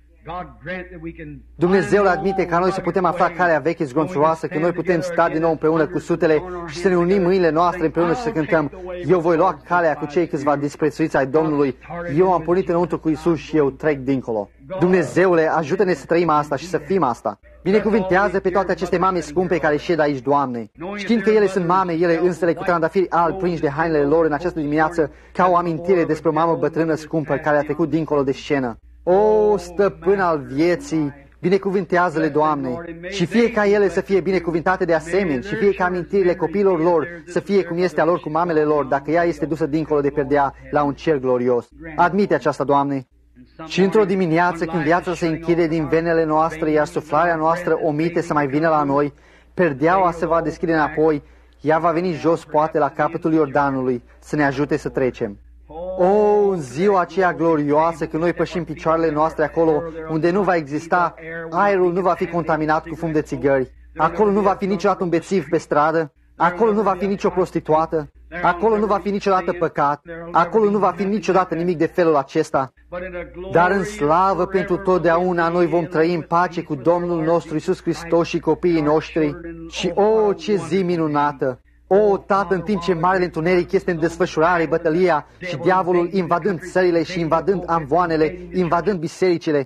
Dumnezeu admite ca noi să putem afla calea veche zgonțuroasă, că noi putem sta din nou împreună cu sutele și să ne unim mâinile noastre împreună și să cântăm: eu voi lua calea cu cei câțiva disprețuiți ai Domnului, eu am pornit înăuntru cu Iisus și eu trec dincolo. Dumnezeule, ajută-ne să trăim asta și să fim asta. Binecuvintează pe toate aceste mame scumpe care șed aici, Doamne. Știind că ele sunt mame, ele însele cu trandafiri albi prinși de hainele lor în această dimineață, ca o amintire despre o mamă bătrână scumpă care a trecut dincolo de scenă. O, stăpân al vieții, binecuvintează-le, Doamne, și fie ca ele să fie binecuvintate de asemenea, și fie ca amintirile copiilor lor să fie cum este a lor cu mamele lor, dacă ea este dusă dincolo de perdea la un cer glorios. Admite aceasta, Doamne. Și într-o dimineață, când viața se închide din venele noastre, iar suflarea noastră omite să mai vină la noi, perdeaua se va deschide înapoi, ea va veni jos, poate, la capătul Iordanului, să ne ajute să trecem. O, în ziua aceea glorioasă, când noi pășim picioarele noastre acolo, unde nu va exista, aerul nu va fi contaminat cu fum de țigări, acolo nu va fi niciodată un bețiv pe stradă, acolo nu va fi nicio prostituată, acolo nu va fi niciodată păcat, acolo nu va fi niciodată nimic de felul acesta, dar în slavă pentru totdeauna noi vom trăi în pace cu Domnul nostru Iisus Hristos și copiii noștri. Și o, ce zi minunată! O, Tată, în timp ce marele întuneric este în desfășurare, bătălia și diavolul invadând țările și invadând amvoanele, invadând bisericile,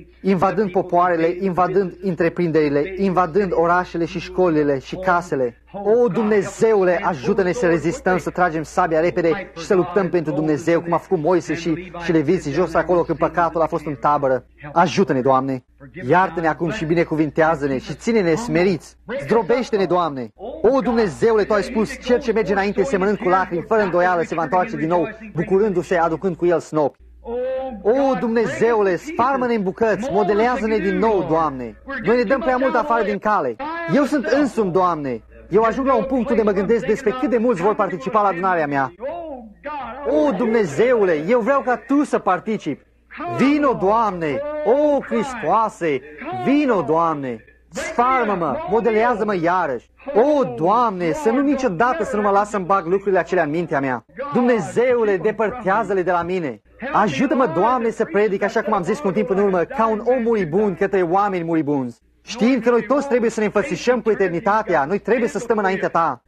invadând popoarele, invadând întreprinderile, invadând orașele și școlile și casele. O, Dumnezeule, ajută-ne să rezistăm, să tragem sabia repede și să luptăm pentru Dumnezeu, cum a făcut Moise și, și leviții jos acolo când păcatul a fost în tabără. Ajută-ne, Doamne! Iartă-ne acum și binecuvintează-ne și ține-ne smeriți. Zdrobește-ne, Doamne! O, Dumnezeule, Tu ai spus, cel ce merge înainte semănând cu lacrimi, fără îndoială se va întoarce din nou, bucurându-se, aducând cu el snopi. O, Dumnezeule, sparmă-ne în bucăți, modelează-ne din nou, Doamne! Noi ne dăm prea mult afară din cale. Eu sunt însumi, Doamne! Eu ajung la un punct unde mă gândesc despre cât de mulți vor participa la adunarea mea. O, Dumnezeule, eu vreau ca Tu să participi. Vino, Doamne! O, Hristoase! Vino, Doamne! Sfarmă-mă, modelează-mă iarăși. O, Doamne, să nu niciodată să nu mă las să-mi bag lucrurile acelea în mintea mea. Dumnezeule, depărtează-le de la mine. Ajută-mă, Doamne, să predic, așa cum am zis cu un timp în urmă, ca un om muribund către oameni muribunzi. Știind că noi toți trebuie să ne înfățișăm cu eternitatea, noi trebuie să stăm înaintea Ta.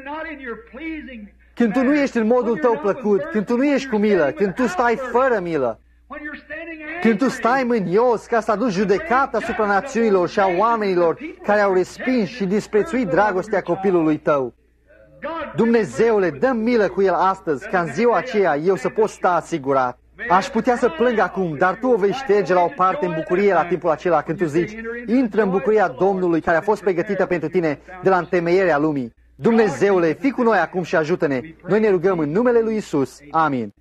Când Tu nu ești în modul Tău plăcut, când Tu nu ești cu milă, când Tu stai fără milă, când Tu stai mânios ca să aduci judecata asupra națiunilor și a oamenilor care au respins și disprețuit dragostea copilului Tău. Dumnezeule, dă milă cu el astăzi, ca în ziua aceea eu să pot sta asigurat. Aș putea să plâng acum, dar Tu o vei șterge la o parte în bucurie la timpul acela când Tu zici, intră în bucuria Domnului care a fost pregătită pentru tine de la întemeierea lumii. Dumnezeule, fii cu noi acum și ajută-ne. Noi ne rugăm în numele lui Isus. Amin.